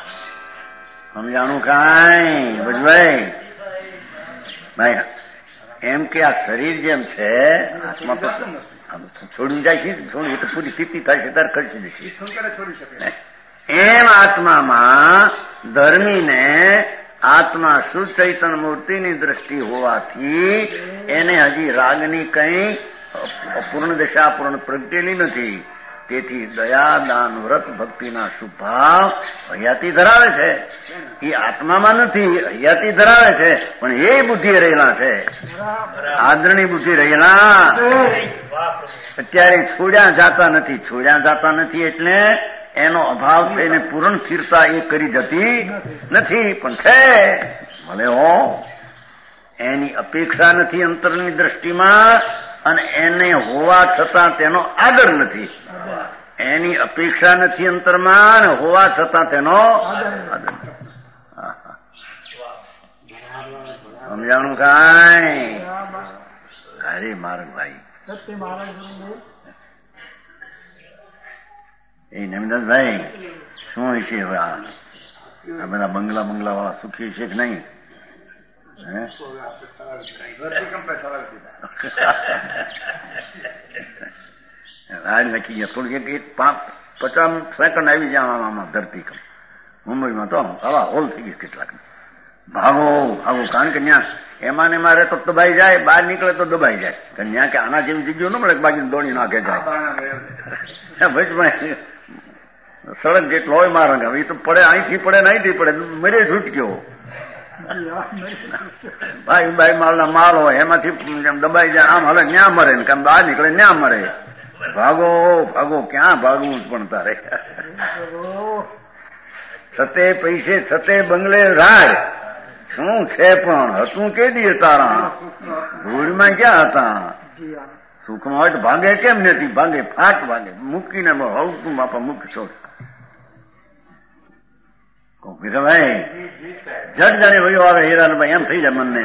સમજાણું કાંઈ? ભજભાઈ ભાઈ એમ કે આ શરીર જેમ છે આત્મા તો છોડી જાય છે, છોડી એ તો પૂરી સ્થિતિ થાય છે ત્યારે કરી દે એમ આત્મામાં ધર્મીને આત્મા શુદ્ધ ચૈતન મૂર્તિની દ્રષ્ટિ હોવાથી એને હજી રાગની કઈ અપૂર્ણ દશા પૂર્ણ પ્રગટેલી નથી. તેથી દયા દાન વ્રત ભક્તિના શુભ ભાવ હયાતી ધરાવે છે. એ આત્મામાં નથી, હયાતી ધરાવે છે, પણ એ બુદ્ધિ રહેલા છે, આદરણી બુદ્ધિ રહેલા અત્યારે છોડ્યા જાતા નથી. છોડ્યા જાતા નથી એટલે એનો અભાવ થઈને પૂર્ણ સ્થિરતા એ કરી જતી નથી, પણ છે ભલે હો. એની અપેક્ષા નથી અંતરની દ્રષ્ટિમાં, અને એને હોવા છતાં તેનો આદર નથી. એની અપેક્ષા નથી અંતરમાં, અને હોવા છતાં તેનો આદર. સમજાણું કાંઈ? અરે મારકભાઈ એ નમિદાસભાઈ શું હશે હવે? આ બધા બંગલા બંગલા વાળા સુખી છે કે નહીં? રાજ નક્કી ગયા થોડી એક પાંચ પચાસ સેકન્ડ આવી જાય આમાં ધરતીકંપ. મુંબઈમાં તો હવા હોલ થઈ ગઈ કેટલાક. ભાગો ભાગો, કારણ કે ત્યાં એમાં ને મારે તો દબાઈ જાય, બહાર નીકળે તો દબાઈ જાય. ત્યાં કે આના જેવી જગ્યાઓ ન મળે, બાકી દોડી નાખે જાય. ભાઈ સડક જેટલો હોય મારા હવે એ તો પડે, અહીંથી પડે ને અહીંથી પડે, મરે છૂટક્યો. ભાઈ ભાઈ માલના માલ હોય એમાંથી દબાઈ જાય, આમ હલે ન્યા મરે ને કામ બહાર નીકળે ન્યા મરે. ભાગો ભાગો, ક્યાં ભાગવું પણ તારે? છતે પૈસે છતે બંગલે રાજ શું છે પણ હતું કે દી તારા? ધૂળમાં ક્યાં હતા? સુખમાં હોય તો ભાગે કેમ નથી? ભાગે ફાટ ભાગે, મૂકીને હવતું બાપા મુખ છોડ. ભાઈ જટ જાણે વયો આવે હીરાનભાઈ, એમ થઈ જાય મનને.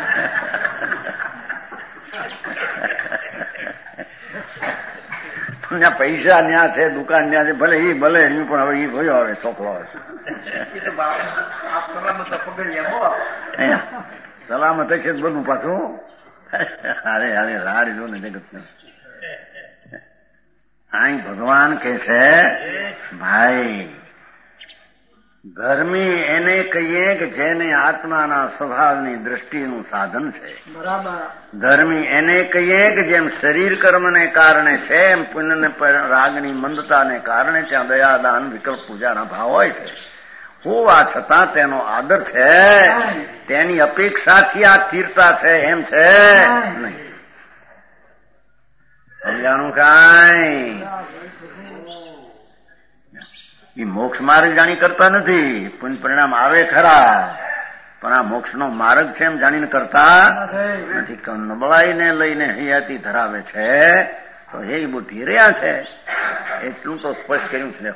ત્યાં પૈસા ન્યા છે, દુકાન ન્યા છે, ભલે એ ભલે એની પણ હવે એ વયો આવે છોકરો આવે. સલામત છે બધું પાછું. અરે અરે રાડ જો ને જગત ને. અહીં ભગવાન કે છે ભાઈ ધર્મી એને કહીએ કે જેને આત્માના સ્વભાવની દ્રષ્ટિનું સાધન છે. ધર્મી એને કહીએ કે જેમ શરીર કર્મને કારણે છે એમ પુણ્યને રાગની મંદતાને કારણે ત્યાં દયાદાન વિકલ્પ પૂજાના ભાવ હોય છે. હોવા છતાં તેનો આદર છે, તેની અપેક્ષાથી આ સ્થિરતા છે એમ છે નહીં. સમજાણું કાંઈ? એ મોક્ષ માર્ગ જાણી કરતા નથી. પુણ્ય પરિણામ આવે ખરા, પણ આ મોક્ષનો માર્ગ છે એમ જાણીને કરતા નથી. નબળાઈને લઈને હયાતી ધરાવે છે તો એ બુદ્ધિ રહ્યા છે. એટલું તો સ્પષ્ટ કર્યું છે.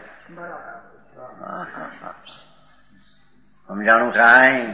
સમજાણું કાંઈ?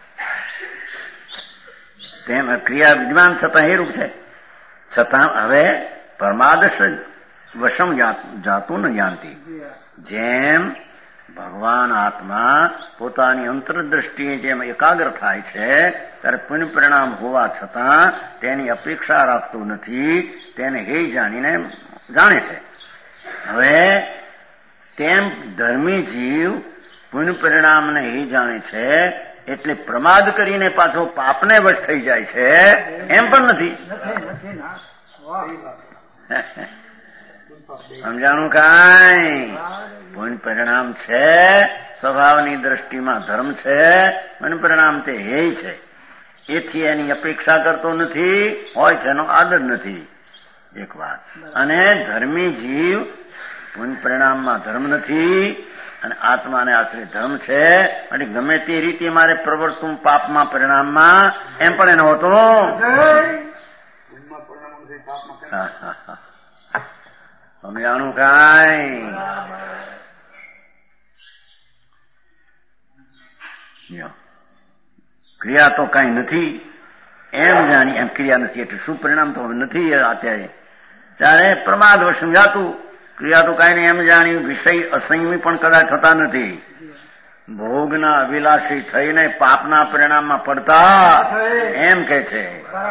તેમ ક્રિયા વિદ્વાન છતાં એ રૂપ છે, છતાં હવે પરમાદર્શ વશમ જાતું ન જાણતી. જેમ ભગવાન આત્મા પોતાની અંતરદ્રષ્ટિએ જેમ એકાગ્ર થાય છે ત્યારે પુણ્ય પરિણામ હોવા છતાં તેની અપેક્ષા રાખતું નથી, તેને એ જાણીને જાણે છે. હવે તેમ ધર્મી જીવ પુણ્ય પરિણામને એ જાણે છે એટલે પ્રમાદ કરીને પાછો પાપને વશ થઈ જાય છે એમ પણ નથી. સમજાણું કાંઈ? પુણ્ય પરિણામ છે, સ્વભાવની દ્રષ્ટિમાં ધર્મ છે, પુણ્ય પરિણામ તે હે છે. એથી એની અપેક્ષા કરતો નથી, હોય છે એનો આદર નથી. એક વાત. અને ધર્મી જીવ પુણ્ય પરિણામમાં ધર્મ નથી અને આત્માને આશ્રય ધર્મ છે, અને ગમે તે રીતે મારે પ્રવર્તું પાપમાં પરિણામમાં એમ પણ એનો હોતો. સમજાણું કાંઈ? ક્રિયા તો કઈ નથી એમ જાણી, એમ ક્રિયા નથી એટલે શું પરિણામ તો હવે નથી અત્યારે. ત્યારે પ્રમાદ સમજાતું ક્રિયા તો કઈ નહીં એમ જાણી, વિષય અસંયમી પણ કદાચ થતા નથી. ભોગના અભિલાષી થઈને પાપના પરિણામમાં પડતા એમ કે છે.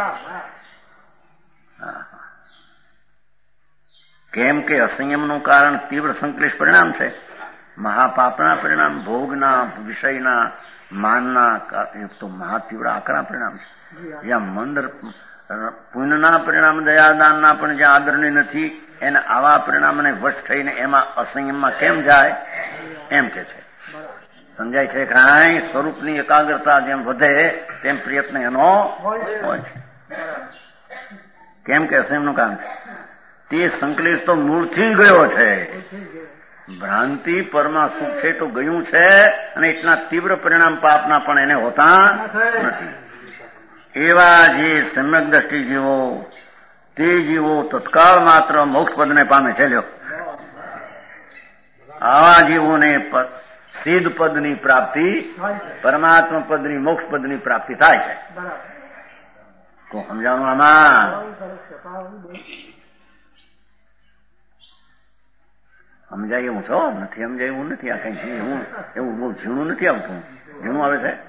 કેમ કે અસંયમનું કારણ તીવ્ર સંકલિષ્ટ પરિણામ છે. મહાપાપના પરિણામ ભોગના વિષયના માનના તો મહાતીવ્ર આકરા પરિણામ છે. જ્યાં મંદ પુણ્યના પરિણામ દયાદાનના પણ જ્યાં આદરણી નથી એને આવા પરિણામને વશ થઈને એમાં અસંયમમાં કેમ જાય એમ કે છે. સમજાય છે? કાંઈ સ્વરૂપની એકાગ્રતા જેમ વધે તેમ પ્રયત્ન એનો હોય છે. કેમ કે અસંયમનું કારણ છે. તે સંકલિત તો મૂળથી ગયો છે. ભ્રાંતિ પરમાં સુખ છે તો ગયું છે અને એટલા તીવ્ર પરિણામ પાપના પણ એને હોતા નથી. એવા જે સમ્યક દ્રષ્ટિ જીવો તે જીવો તત્કાળ માત્ર મોક્ષ પદને પામે છે. લ્યો, આવા જીવોને સિદ્ધ પદની પ્રાપ્તિ, પરમાત્મા પદની મોક્ષ પદની પ્રાપ્તિ થાય છે. તો સમજાવવાનું આમાં સમજાય એવું છો નથી? સમજાય એવું નથી. આ કઈ એવું એવું બહુ ઝીણું નથી આવતું. ઝીણું આવે છે.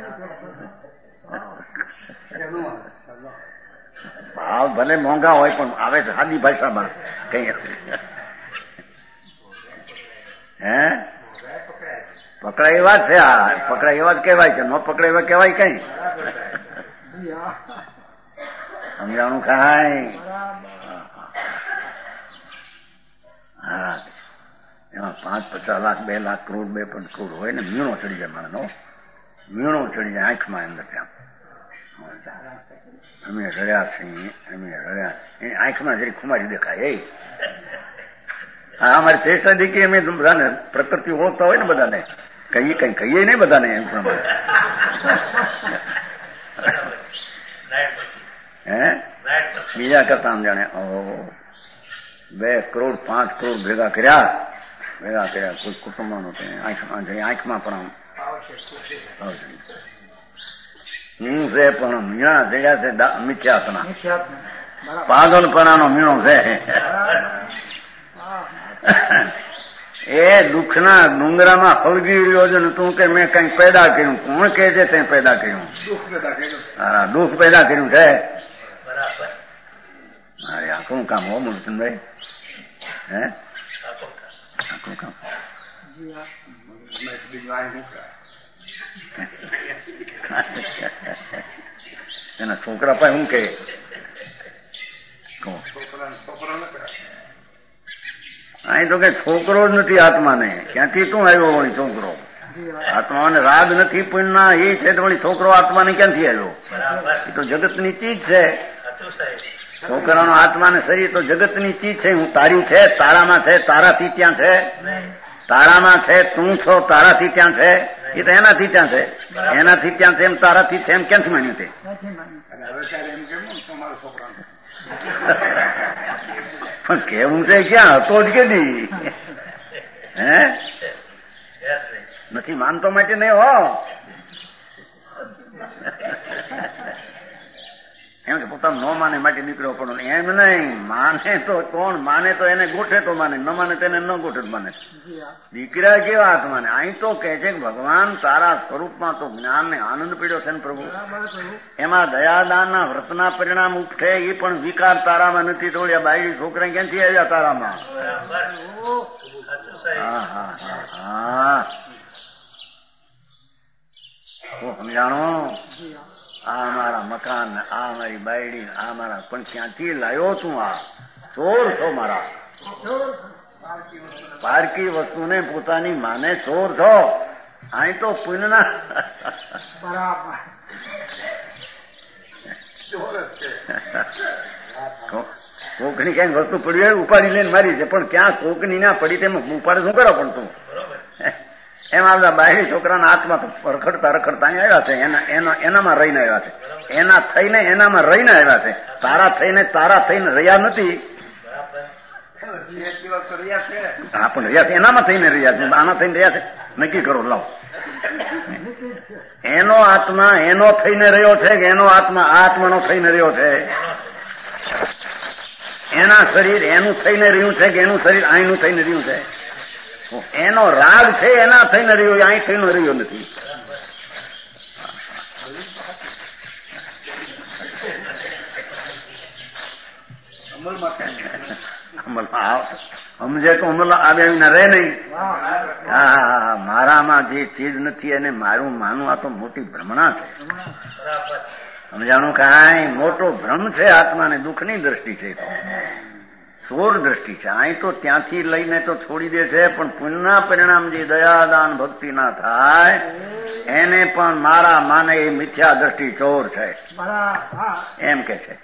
ભાવ ભલે મોંઘા હોય પણ આવે છે સાદી ભાષામાં. કઈ હે પકડાય એવા જ છે. આ પકડાય એવા જ કહેવાય છે. ન પકડાય એવા કહેવાય કઈ. સમજાવવાનું ખાય. હા, એમાં પાંચ પચાસ લાખ બે લાખ કરોડ બે પણ કરોડ હોય ને મીણો ચડી જાય. માણનો મીણો ચડી જાય આંખમાં અંદર. ત્યાં અમે રડ્યા છીએ, અમે રડ્યા. એ આંખમાં જરી ખુમારી દેખાય. એ હા, અમારી ચેષ્ટા દેખી અમે બધાને પ્રકૃતિ ઓળખતા હોય ને બધાને કહીએ કઈ કહીએ નહીં બધાને એમ પ્રમાણે. હે બીજા કરતા આમ જાણે ઓહો બે કરોડ પાંચ કરોડ ભેગા કર્યા ભેગા કર્યા કોઈ કુટુંબનો આંખમાં જઈ આંખમાં પણ મીણું છે પણ મીણા જગ્યા છે મિથ્યાસના પાગલપણાનો મીણો છે. એ દુઃખના ડુંગરામાં હળગી રહ્યો છે ને તું કે મેં કઈ પેદા કર્યું. કોણ કે છે તે પેદા કર્યું? હા, દુઃખ પેદા કર્યું છે. અરે આખું કામ હો મૂર્તિભાઈ. હે આખું કામ. એના છોકરા પાસે શું કે અહીં તો કઈ છોકરો જ નથી આત્માને. ક્યાંથી તું આવ્યો વળી છોકરો? આત્માને રાગ નથી પુણ્યના એ છે તો વળી છોકરો આત્માને ક્યાંથી આવ્યો? એ તો જગતની ચીજ છે. છોકરાનો આત્માને શરીર તો જગતની ચીજ છે. હું તારી છે, તારામાં છે, તારાથી ત્યાં છે. તારામાં છે, તું છો, તારાથી ત્યાં છે. એ તો એનાથી ત્યાં છે. એનાથી ત્યાં છે એમ તારાથી છે એમ ક્યાંથી માન્યું તે? પણ કેવું છે ક્યાં હતો જ કે દી? હે નથી માનતો માટે નહીં હો. એમ કે પોતાનું ન માને માટે નીકળ્યો પણ એમ નહીં. માને તો કોણ માને તો એને ગોઠે તો માને, ન માને તો એને ન ગોઠે તો માને. દીકરા કેવા આત્માને અહીં તો કહે છે કે ભગવાન તારા સ્વરૂપમાં તો જ્ઞાન ને આનંદ પીડ્યો છે ને પ્રભુ. એમાં દયાદાનના વ્રતના પરિણામ ઉઠે એ પણ વિકાર તારામાં નથી. થોડી બાયડી છોકરા ક્યાંથી આવ્યા તારામાં? હા હા હા હા સમજાણો? આ મારા મકાન, આ મારી બાયડી, આ મારા પણ ક્યાંથી લાવ્યો તું? આ ચોર છો મારા. પારકી વસ્તુને પોતાની માને ચોર છો. અહીં તો પુણ્યના કોકની ક્યાંક વસ્તુ પડી હોય ઉપાડી લઈને મારી છે પણ ક્યાં કોકની ના પડી તેમાં ઉપાડે શું કરો? પણ તું એમ આ બધા બાયડી છોકરાના હાથમાં તો રખડતા રખડતા અહીં આવ્યા છે. એના એના એનામાં રહીને આવ્યા છે. એના થઈને એનામાં રહીને આવ્યા છે. તારા થઈને તારા થઈને રહ્યા નથી. હા પણ રહ્યા છે એનામાં થઈને રહ્યા છે. આના થઈને રહ્યા છે નક્કી કરો. લાવો એનો આત્મા એનો થઈને રહ્યો છે કે એનો આત્મા આ આત્માનો થઈને રહ્યો છે? એના શરીર એનું થઈને રહ્યું છે કે એનું શરીર અહીંનું થઈને રહ્યું છે? એનો રાગ છે એના થઈને રહ્યો, અહીં થઈને રહ્યો નથી. સમજે તો અમલ આવ્યા વિના રહે નહીં. હા, મારામાં જે ચીજ નથી એને મારું માનું, આ તો મોટી ભ્રમણા છે. સમજાણું કાંઈ મોટો ભ્રમ છે. આત્માને દુઃખની દ્રષ્ટિ છે, સોર દ્રષ્ટિ છે. અહીં તો ત્યાંથી લઈને તો છોડી દે છે, પણ પુણ્યના પરિણામ જે દયાદાન ભક્તિ ના થાય એને પણ મારા માને એ મિથ્યા દ્રષ્ટિ ચોર છે એમ કે છે.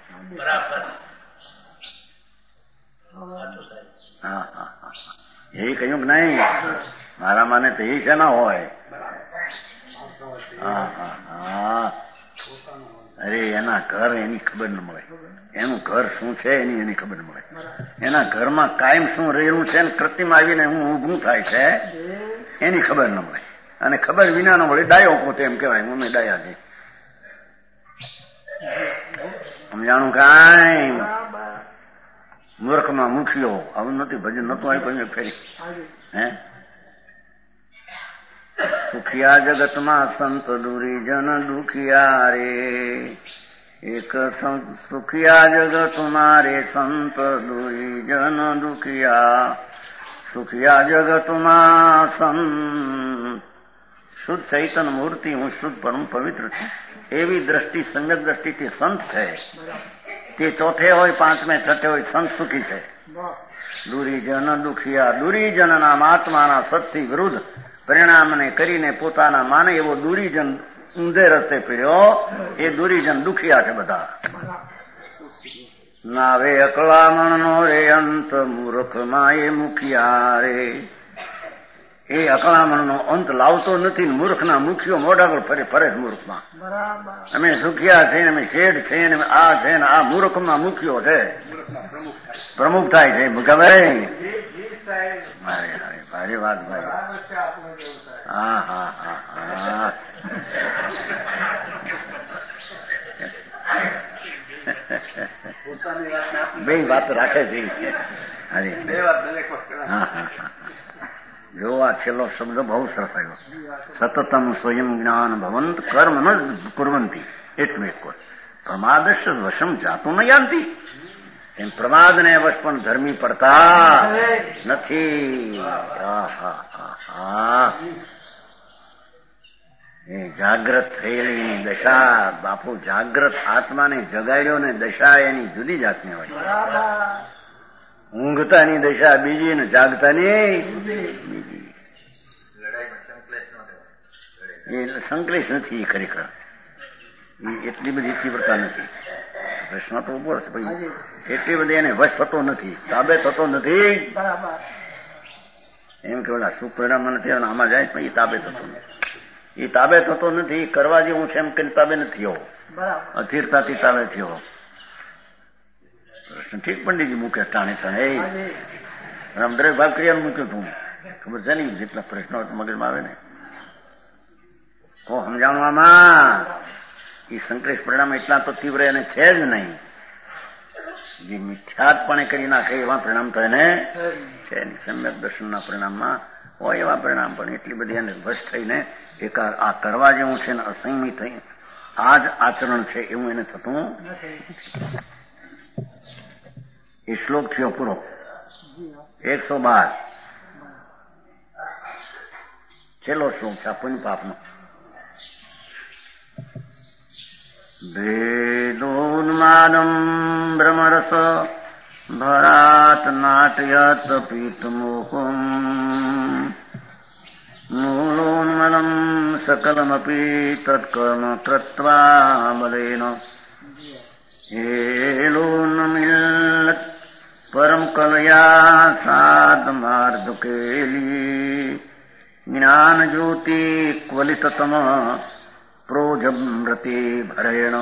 હા હા હા, એ કહ્યું કે નહીં મારા માને તો એ છે ના હોય. હા હા હા, અરે એના ઘર એની ખબર ન મળે, એનું ઘર શું છે એની એની ખબર મળે. એના ઘરમાં કાયમ શું રહેલું છે ને કૃત્રિમ આવીને હું ઊભું થાય છે એની ખબર ન મળે. અને ખબર વિના ન મળે ડાયો પોતે એમ કહેવાય હું ડાયા છે. સમજાણું કાંઈ મૂર્ખમાં મુખ્યો આવું નથી. ભજન નતું આવ્યું ફેરી હે સુખિયા જગતમાં સંત દુરી જન દુખિયા રે. એક સુખિયા જગત મારે સંત દુરી જન દુખિયા. સુખિયા જગતમાં સંત શુદ્ધ ચૈતન મૂર્તિ હું શુદ્ધ પરમ પવિત્ર છું એવી દ્રષ્ટિ સંગત દ્રષ્ટિથી સંત છે. તે ચોથે હોય પાંચમે છઠ્ઠે હોય સંત સુખી છે. દુરીજન દુખિયા, દુરીજનના આત્માના સતથી વિરુદ્ધ પરિણામને કરીને પોતાના માને એવો દુરીજન ઊંધે રસ્તે પીડ્યો એ દુરીજન દુખિયા છે બધા. નાવે અકળામણ નો રે અંત મૂર્ખમાં એ મુખિયા રે. એ અકળામણનો અંત લાવતો નથી. મૂર્ખના મુખ્યો મોઢા પર ફરે ફરે મૂર્ખમાં. અમે સુખિયા છે અમે શેઠ છે ને આ છે ને આ મૂર્ખમાં મુખ્યો છે, પ્રમુખ થાય છે. ભાઈ ભારી વાત ભાઈ. હા હા હા હા, બે વાત રાખે છે. હા હા હા, જો આ છેલ્લો શબ્દ બહુ સરસ આવ્યો. સતતમ સ્વયં જ્ઞાન ભવંત કર્મ ન કુર્વંતી. એટલું એક વાત પ્રમાદશ વશમ જાતું ન યાંતી. એમ પ્રમાદને વશ પણ ધર્મી પડતા નથી. એ જાગ્રત થયેલી દશા બાપુ, જાગ્રત આત્માને જગાડ્યો ને દશા એની જુદી જાતની હોય. ઊંઘતાની દશા બીજી ને જાગતાની બીજી. એ સંકલેશ નથી ખરેખર. એ એટલી બધી તીવ્રતા નથી. પ્રશ્ન તો ઉભો છે ભાઈ. એટલી બધી એને વશ થતો નથી, તાબે થતો નથી. એમ કે ઓલા સુખ પરિણામમાં નથી આમાં જાય પણ એ તાબે થતો નથી. એ તાબે થતો નથી. કરવા જેવું છે એમ કરીને તાબે નથી થયો. અધીરતાથી તાબે થયો. પ્રશ્ન ઠીક પંડિતજી મૂકે ટાણે ટાણે આમ દરેક ભાગ ક્રિયાનું મૂક્યું તું. ખબર છે ને જેટલા પ્રશ્નો મગજમાં આવે ને તો સમજાવવામાં એ સંકલેશ પરિણામ એટલા તો તીવ્ર એને છે જ નહીં. જે મિથ્યાતપણે કરી નાખે એવા પરિણામ તો એને છે નહીં. સમ્યક દર્શનના પરિણામમાં હોય એવા પરિણામ પણ એટલી બધી એને વશ થઈને એક આ કરવા જેવું છે ને અસંયમી થઈ આ જ આચરણ છે એવું એને થતું. એ શ્લોક થયો પૂરો. એકસો બાર છેલ્લો શ્લોક છે પુણ્ય પાપનો. વેદોન્માદમ બ્રહ્મરસ ભરાત નાટયત પીતમોહમ મૂલોન્મલમ સકલમપી તત્કર્મ કૃત્વા બલેન હેલોન્મિલ્લત પરમ કલયા સાદ માર્દકેલી જ્ઞાન જ્યોતિ ક્વલિતતમ પ્રોજમૃતિ ભરેણ.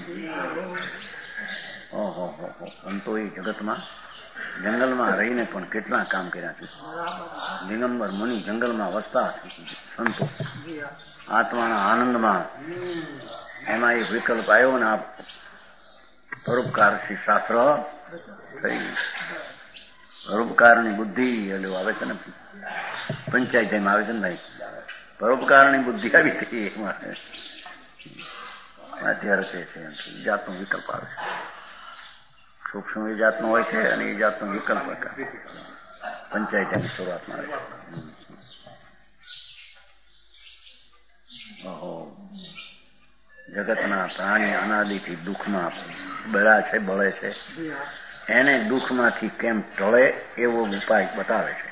ઓહો સંતો એ જગતમાં જંગલમાં રહીને પણ કેટલા કામ કર્યા છે. દિગંબર મુનિ જંગલમાં વસતા સંતો આત્માના આનંદમાં. એમાં એક વિકલ્પ આવ્યો ને આ પરોપકાર શાસ્ત્ર થઈ. પરોપકારની બુદ્ધિ એટલે આવે છે ને પંચાયત એમાં આવે છે ને ભાઈ, પરોપકારની બુદ્ધિ આવી હતી એમાં અત્યારે છે એ જાતનો વિકલ્પ આવે છે. સૂક્ષ્મ એ જાતનો હોય છે અને એ જાતનો વિકલ્પ પંચાયતની શરૂઆતમાં આવે છે. ઓહો, જગતના પ્રાણી અનાદિથી દુઃખમાં બળા છે, બળે છે, એને દુઃખમાંથી કેમ ટળે એવો ઉપાય બતાવે છે.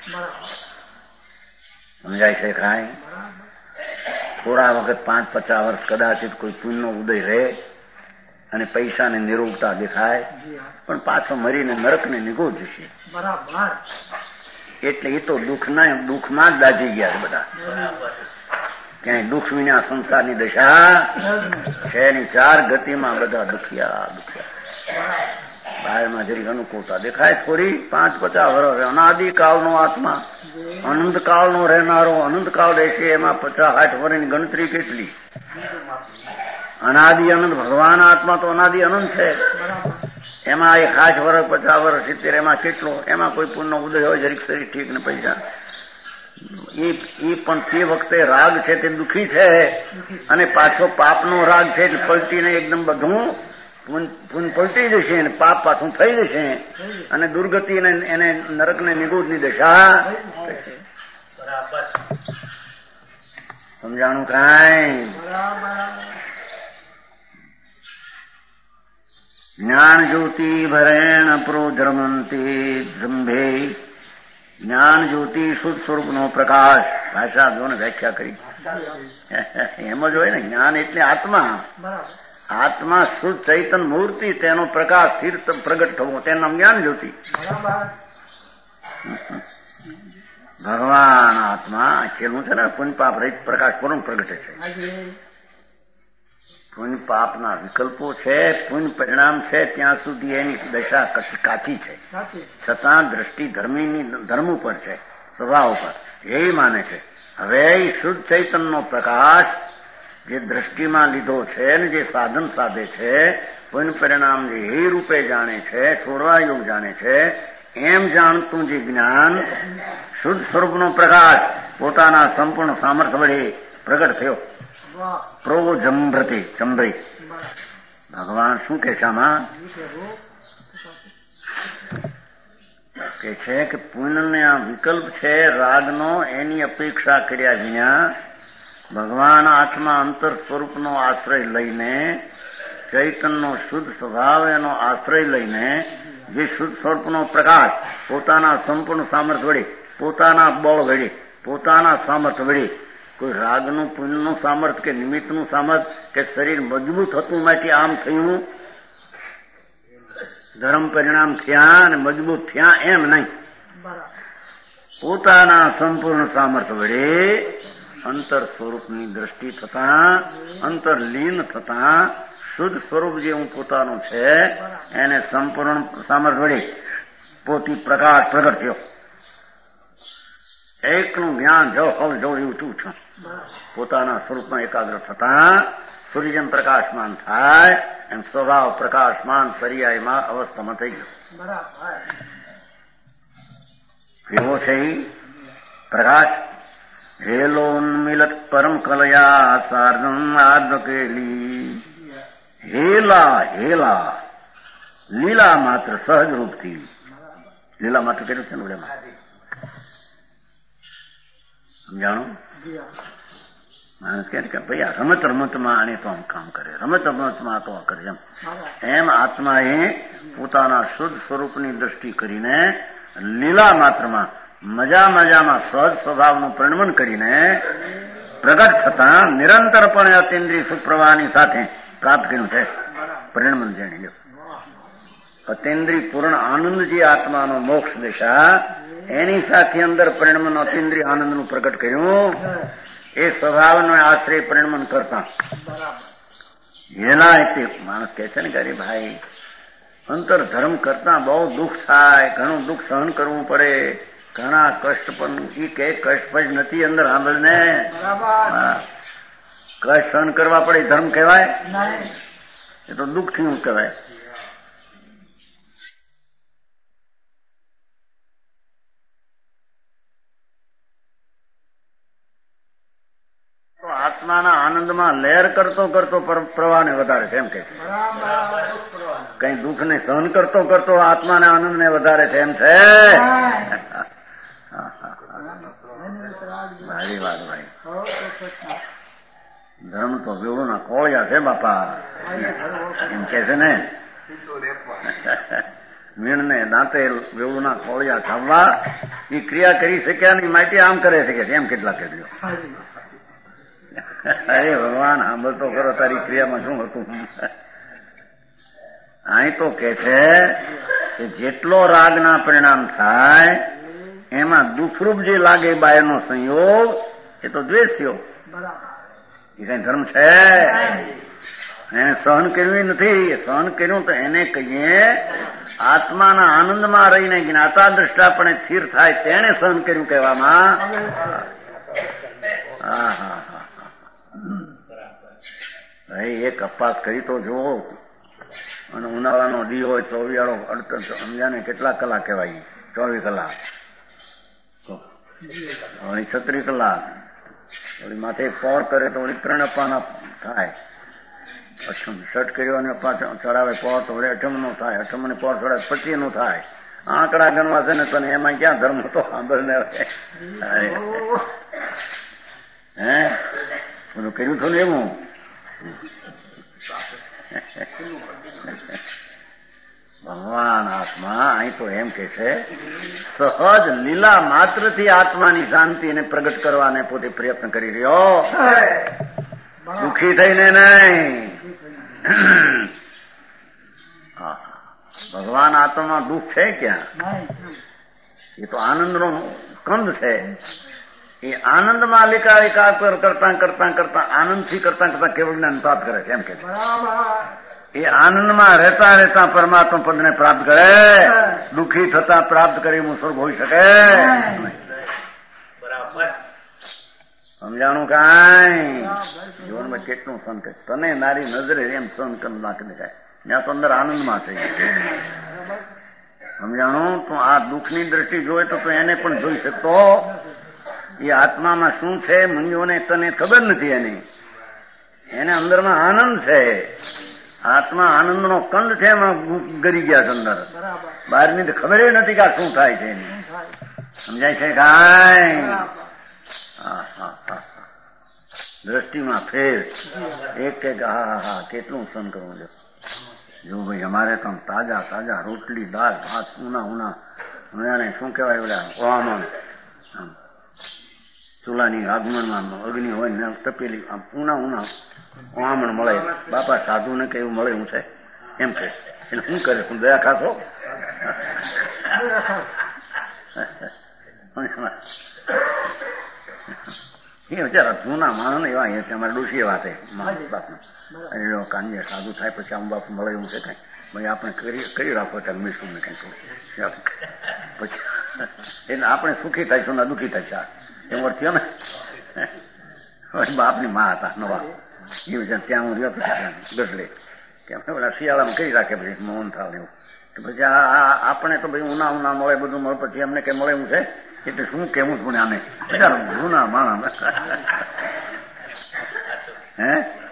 સમજાય છે કાંઈ? થોડા વખત પાંચ પચાસ વર્ષ કદાચિત કોઈ પુણ્યનો ઉદય રહે અને પૈસાને નિરોગતા દેખાય, પણ પાછો મરીને નરકને નીકળો જશે. એટલે એ તો દુઃખના દુઃખમાં જ દાજી ગયા છે બધા. ક્યાંય દુઃખ વિના સંસારની દશા છે ની ચાર ગતિમાં બધા દુખિયા દુખિયા. બહારમાં જરી અનુકૂળતા દેખાય થોડી, પાંચ પચાસ વર્ષ અનાદિકાળનો આત્મા અનંતકાળનો રહેનારો અનંતકાળ રહેશે. એમાં પચાસ સાઠ વર્ષની ગણતરી કેટલી? અનાદિ અનંત ભગવાન આત્મા તો અનાદિ અનંત છે. એમાં એક આઠ વર્ષ પચાસ વર્ષ સિત્તેર એમાં કેટલો? એમાં કોઈ પુણ્યનો ઉદય હોય જરીક શરીર ઠીક ને પૈસા એ પણ તે વખતે રાગ છે તે દુઃખી છે અને પાછો પાપનો રાગ છે એટલે પલટીને એકદમ બધું પુન પલટી જશે અને પાપ પાછું થઈ જશે અને દુર્ગતિને એને નરકને નિગૂઢની દશા. સમજાણું કાંઈ? જ્ઞાન જ્યોતિ ભરેણ પ્રોધ્રમંતી જંભે. જ્ઞાન જ્યોતિ શુદ્ધ સ્વરૂપનો પ્રકાશ. ભાષા જોને વ્યાખ્યા કરી એમ જ હોય ને. જ્ઞાન એટલે આત્મા. આત્મા શુદ્ધ ચૈતન મૂર્તિ, તેનો પ્રકાશ તીર્થ પ્રગટ થવો, તેનું નામ જ્ઞાન જ્યોતિ. ભગવાન આત્મા છેલ્લું છે ને પુણ્ય પાપ રહિત પ્રકાશ પૂર્ણ પ્રગટે છે. પુણ્ય પાપના વિકલ્પો છે, પુણ્ય પરિણામ છે ત્યાં સુધી એની દશા કાચી છે, છતાં દ્રષ્ટિ ધર્મીની ધર્મ ઉપર છે, સ્વભાવ ઉપર એ માને છે. હવે એ શુદ્ધ ચૈતનનો પ્રકાશ જે દ્રષ્ટિમાં લીધો છે ને જે સાધન સાધે છે, પુણ્ય પરિણામ જે એ રૂપે જાણે છે, છોડવા યોગ જાણે છે, એમ જાણતું જે જ્ઞાન શુદ્ધ સ્વરૂપનો પ્રકાશ પોતાના સંપૂર્ણ સામર્થ્ય વડે પ્રગટ થયો. પ્રો જંભ્રતિ ચંભ્રી. ભગવાન શું કે છે આમાં? કે છે કે પુણ્યને આ વિકલ્પ છે રાગનો, એની અપેક્ષા કર્યા વિના ભગવાન આત્મા અંતર સ્વરૂપનો આશ્રય લઈને, ચૈતનનો શુદ્ધ સ્વભાવ એનો આશ્રય લઈને જે શુદ્ધ સ્વરૂપનો પ્રકાશ પોતાના સંપૂર્ણ સામર્થ્ય વડે, પોતાના બળ વડે, પોતાના સામર્થ્ય વડે, કોઈ રાગનું પુણ્યનું સામર્થ્ય કે નિમિત્તનું સામર્થ્ય કે શરીર મજબૂત હતું માટે આમ થયું, ધર્મ પરિણામ થયા અને મજબૂત થયા એમ નહીં. પોતાના સંપૂર્ણ સામર્થ્ય વડે અંતર સ્વરૂપની દ્રષ્ટિ થતા, અંતરલીન થતા શુદ્ધ સ્વરૂપ જે હું પોતાનું છે એને સંપૂર્ણ સામર્થ્ય વડે પોતી પ્રકાશ પ્રગટ થયો. એકનું જ્ઞાન જો હવ જો એવું તું છું. પોતાના સ્વરૂપમાં એકાગ્ર થતા સૂર્યજન પ્રકાશમાન થાય એમ સ્વભાવ પ્રકાશમાન પર્યાયમાં અવસ્થામાં થઈ ગયો. કેવો છે પ્રકાશ? હેલોન્મિલત પરમ કલયા સાર્ધમ આદકેલી. હેલા હેલા લીલા માત્ર સહજ રૂપથી. લીલા માત્ર કેટલું છે ને? સમજાણું? માણસ કહે કે ભાઈ આ રમત રમતમાં આને તો આમ કામ કરે, રમત રમતમાં તો કરે એમ. એમ આત્માએ પોતાના શુદ્ધ સ્વરૂપની દ્રષ્ટિ કરીને લીલા માત્રમાં મજા મજામાં સહજ સ્વભાવનું પરિણમન કરીને પ્રગટ થતા નિરંતરપણે અતિન્દ્રિય સુપ્રવાહની સાથે પ્રાપ્ત કર્યું છે પરિણમન. જાણી લો, અતિન્દ્રિય પૂર્ણ આનંદ જે આત્માનો મોક્ષ દિશા એની સાથે અંદર પરિણમન અતિન્દ્રિય આનંદનું પ્રગટ કર્યું. એ સ્વભાવનો આશ્રય પરિણમન કરતા એના એટલે માણસ કહે છે ને કે અરે ભાઈ અંતર ધર્મ કરતા બહુ દુઃખ થાય, ઘણું દુઃખ સહન કરવું પડે, ઘણા કષ્ટ પણ ઈ કે કષ્ટ જ નથી અંદર સાંભળને. કષ્ટ સહન કરવા પડે ધર્મ કહેવાય? એ તો દુઃખથી હું કહેવાય. આનંદમાં લહેર કરતો કરતો પ્રવાહને વધારે છે એમ કે છે. કઈ દુઃખને સહન કરતો કરતો આત્માના આનંદને વધારે છે એમ છે. સારી વાત ભાઈ. ધર્મ તો વેવડુના કોળિયા છે બાપા એમ કે છે ને. મીણને દાંતે વેવડુના કોળિયા ખાવા એ ક્રિયા કરી શક્યા નહીં માટી આમ કરે છે કે એમ કેટલા કર્યો. અરે ભગવાન સાંભળતો કરો તારી ક્રિયામાં શું હતું. અહીં તો કે છે કે જેટલો રાગના પરિણામ થાય એમાં દુઃખરૂપ જે લાગે બાયનો સંયોગ એ તો દ્વેષ થયો. એ કઈ ધર્મ છે? એને સહન કર્યું નથી. સહન કર્યું તો એને કહીએ આત્માના આનંદમાં રહીને જ્ઞાતા દ્રષ્ટાપણે સ્થિર થાય તેને સહન કર્યું કહેવામાં. હા હા હા ભાઈ એક અપાસ કરી તો જુઓ. અને ઉનાળાનો દી હોય ચોવીયાળો અડતર સમજાને કેટલા કલાક કહેવાય? ચોવીસ કલાક વળી છત્રીસ કલાક વળી માથે પોર કરે તો વળી ત્રણ અપાના થાય. અઠમ શર્ટ કર્યો અને પાછળ ચડાવે પોર તો વળી અઠમ નો થાય. અઠમ ને પોર ચડાવે પચીસ નું થાય. આંકડા ગણવા છે ને તને એમાં ક્યાં ધર્મ તો સાંભળને હે બધું કર્યું હતું ને એવું. ભગવાન આત્મા અહીં તો એમ કે છે સહજ લીલા માત્રથી આત્માની શાંતિને પ્રગટ કરવાને પોતે પ્રયત્ન કરી રહ્યો, દુઃખી થઈને નહીં. ભગવાન આત્મામાં દુઃખ છે ક્યાં? એ તો આનંદનો કંદ છે. એ આનંદમાં લીકા એકાગ્ર કરતા કરતા કરતા આનંદથી કરતા કરતા કેવળ જ્ઞાન પ્રાપ્ત કરે છે એમ કે છે. એ આનંદમાં રહેતા રહેતા પરમાત્મા પદને પ્રાપ્ત કરે. દુઃખી થતા પ્રાપ્ત કરી હું સ્વર્ગ હોઈ શકે? સમજાણું કાંઈ? જીવનમાં કેટલું સહન કરે તને નારી નજરે એમ સહન કરી નાખી દેખાય. ત્યાં તો અંદર આનંદમાં છે. સમજાણું? તો આ દુઃખની દ્રષ્ટિ જોઈ તો એને પણ જોઈ શકતો. એ આત્મામાં શું છે મુનિઓને તને ખબર નથી. એની એને અંદરમાં આનંદ છે. આત્મા આનંદનો કંદ છે. એમાં ગરી ગયા છે અંદર. બહારની ખબર નથી કે આ શું થાય છે એની. સમજાય છે કાંઈ? હા હા હા દ્રષ્ટિમાં ફેર. એક એક હા હા કેટલું સહન કરવું છે. જો ભાઈ અમારે તો તાજા તાજા રોટલી દાળ ભાત ઉના ઉના ઉનાને શું કહેવાય બધા ઓવામાં ચૂલાની આગમનમાં અગ્નિ હોય ને તપેલી ઉના ઉના ઓમણ મળે. બાપા સાધુ ને કે એવું મળે એવું છે એમ કે એટલે શું કરે? તું દયા ખાશો? એ બિચારા જૂના માણસ ને એવા અમારે ડોશી એવા છે બાપના કાંજે સાધુ થાય પછી આમ બાપુ મળે એવું છે કઈ ભાઈ આપણે કરી કરી રાખો ત્યાં મીઠું ને કઈ પછી એટલે આપણે સુખી થાય છું દુઃખી થાય છે એમ વર્ત થયો ને. બાપની માં હતા નવા એ વિચાર ત્યાં હું રહ્યો ગઢલે કે બધા શિયાળામાં કરી રાખે પછી મૌન થાવ એવું. પછી આપણે તો ભાઈ ઉના ઉના મળે બધું મળે પછી એમને કઈ મળે એવું છે એટલે શું કેવું છું ને આને જૂના માણસ હે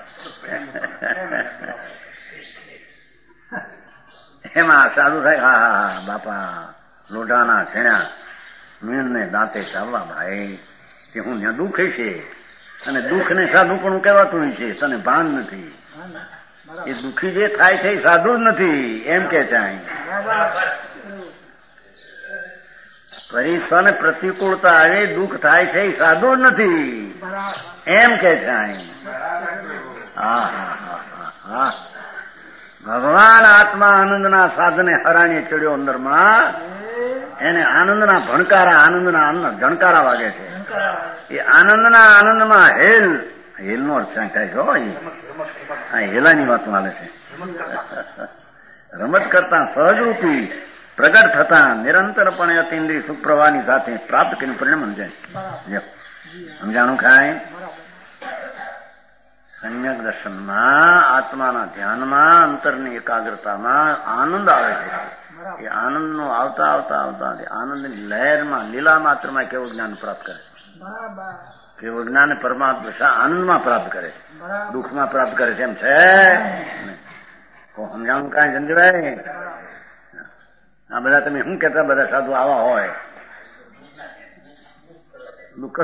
એમાં સાધુ થાય હા હા બાપા લોઢાના છેણ્યા મીણને દાંતે ચાવવા ભાઈ કે હું ત્યાં દુઃખી છે અને દુઃખ ને સાધુ પણ કહેવાતું છે. તને ભાન નથી. એ દુઃખી જે થાય છે એ સાધુ જ નથી એમ કે છે. પરીક્ષાને પ્રતિકૂળતા આવે દુઃખ થાય છે એ સાધુ જ નથી એમ કે છે. હા હા હા હા ભગવાન આત્મા આનંદના સાધને હરાણી ચડ્યો અંદરમાં. એને આનંદના ભણકારા આનંદના જણકારા વાગે છે. એ આનંદના આનંદમાં હેલ હેલનો અર્થ થાય છે. હેલાની વાત ચાલે છે. રમત કરતા સહજરૂપી પ્રગટ થતા નિરંતરપણે અતિન્દ્રિય સુખ પ્રવાહની સાથે પ્રાપ્ત કરીને પરિણામ સમજાય. સમજાણું ખાય? સમ્યક દર્શનમાં આત્માના ધ્યાનમાં અંતરની એકાગ્રતામાં આનંદ આવે છે. એ આનંદનો આવતા આવતા આવતા આનંદની લહેરમાં લીલા માત્રમાં કેવું જ્ઞાન પ્રાપ્ત કરે છે. કેવું જ્ઞાન પરમાત્મા આનંદમાં પ્રાપ્ત કરે છે, દુઃખમાં પ્રાપ્ત કરે છે એમ છે. સમજાણું કાંઈ સંજયભાઈ? આ બધા તમે શું કેતા બધા સાધુ આવા હોય દુઃખ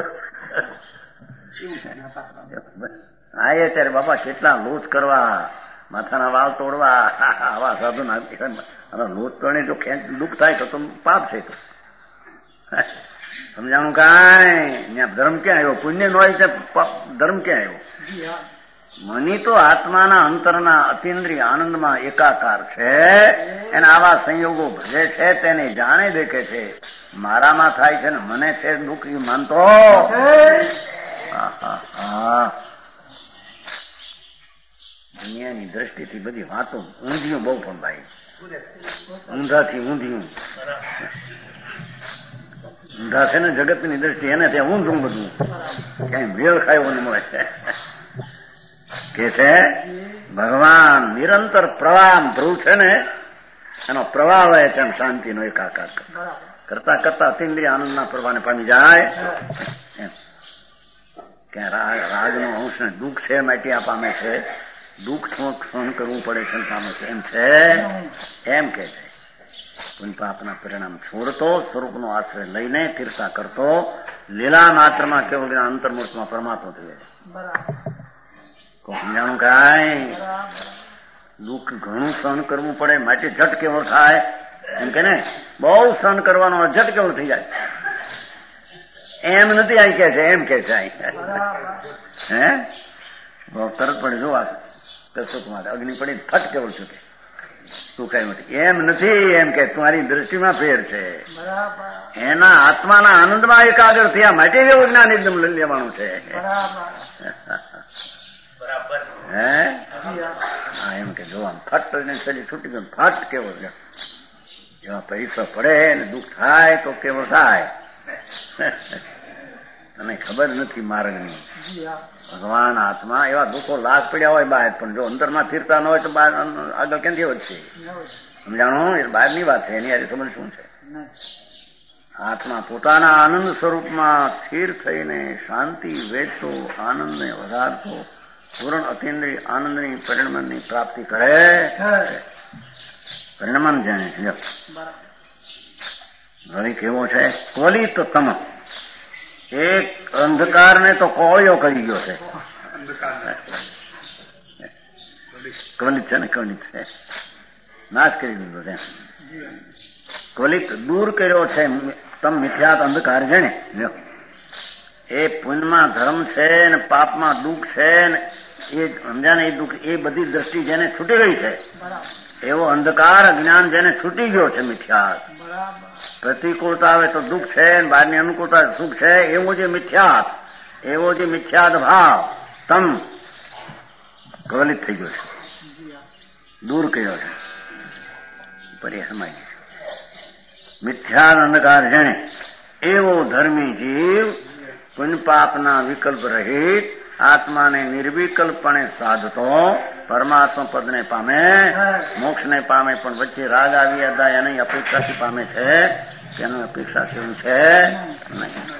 હા એ ત્યારે બાપા કેટલા લોચ કરવા, માથાના વાળ તોડવા, આવા સાધુ ના લોચ તોડે જો ખેંચ દુઃખ થાય તો પાપ છે. તો સમજાણું કાંઈ? ત્યાં ધર્મ ક્યાં આવ્યો? પુણ્ય નો હોય ધર્મ ક્યાં આવ્યો? મની તો આત્માના અંતરના અતિન્દ્રિય આનંદમાં એકાકાર છે. એના આવા સંયોગો ભજે છે, તેને જાણે દેખે છે મારામાં થાય છે ને મને છે દુઃખ એ માનતો. દુનિયાની દ્રષ્ટિથી બધી વાતો ઊંધિયું બહુ, પણ ભાઈ ઊંધાથી ઊંધિયું ઊંધા છે ને જગતની દ્રષ્ટિ, એને ત્યાં ઊંધું બધું ક્યાંય મેળ ખાયો ન મળે છે. કે છે ભગવાન નિરંતર પ્રવાહ ધ્રુવ છે ને એનો પ્રવાહ વહે છે એમ શાંતિનો એકાકાર કરતા કરતા અતિન્દ્રિય આનંદના પ્રવાહને પામી જાય. કે રાગનો અંશ ને દુઃખ છે માટે આ પામે છે, દુઃખ સહન કરવું પડે છે પામે છે એમ છે. એમ કે છે પુણ્ય પાપના પરિણામ છોડતો સ્વરૂપનો આશ્રય લઈને તીર્થા કરતો લીલા માત્રમાં કેવળ અંતર્મૂર્તમાં પરમાત્મા થઈ જાય. સમજાણું કાંઈ? દુઃખ ઘણું સહન કરવું પડે માટે ઝટ કેવળ થાય એમ કે ને, બહુ સહન કરવાનો ઝટ કેવળ થઈ જાય એમ નથી. આઈ કે છે એમ કે છે હે બહુ તરત પડે જો આ કશું માટે અગ્નિ પડી ફટ કેવળ છૂટે તું કઈ નથી એમ નથી. એમ કે તમારી દ્રષ્ટિમાં ફેર છે. એના આત્માના આનંદમાં એકાગ્ર થયા માટે એવું જ્ઞાન એકદમ લઈ લેવાનું છે. હે હા એમ કે જો આમ ફટ શરીર છૂટી ગયું ફટ કેવો છે. એવા પૈસા પડે ને દુઃખ થાય તો કેવો થાય. તને ખબર નથી માર્ગની. ભગવાન આત્મા એવા દુઃખો લાખ પડ્યા હોય બહાર, પણ જો અંદરમાં સ્થિરતા ન હોય તો બહાર આગળ ક્યાંથી વધશે? સમજાણું? એ બહારની વાત છે, એની આજે સમજ શું છે? આત્મા પોતાના આનંદ સ્વરૂપમાં સ્થિર થઈને શાંતિ વેચતો, આનંદને વધારતો પૂર્ણ અતિન્દ્રિય આનંદની પરિણમનની પ્રાપ્તિ કરે. પરિણમન જાણે છે. હવે કેવો છે? કોલિત તમ, એક અંધકારને તો કોળિયો કરી ગયો છે. કવલિત છે ને, કવલિત છે, નાશ કરી દીધો છે. કવલિત દૂર કર્યો છે તમ મિથ્યાત અંધકાર જેને. એ પુણ્યમાં ધર્મ છે ને પાપમાં દુઃખ છે ને એ સમજાને એ દુઃખ એ બધી દ્રષ્ટિ જેને છૂટી ગઈ છે એવો અંધકાર જ્ઞાન જેને છૂટી ગયો છે મિથ્યાત. પ્રતિકૂળતા આવે તો દુઃખ છે ને બહારની અનુકૂળતા સુખ છે એવો જે મિથ્યાત, એવો જે મિથ્યાત ભાવ તમ કવલિત થઈ ગયો છે, દૂર કર્યો છે. પરી સમાય ગયો મિથ્યાત અંધકાર જેને એવો ધર્મી જીવ પુણ્ય પાપના વિકલ્પ રહિત આત્માને નિર્વિકલ્પણે સાધતો પરમાત્મા પદને પામે, મોક્ષને પામે. પણ વચ્ચે રાગ આવી અદાય એની અપેક્ષાથી પામે છે, તેની અપેક્ષા કેવું છે નહીં.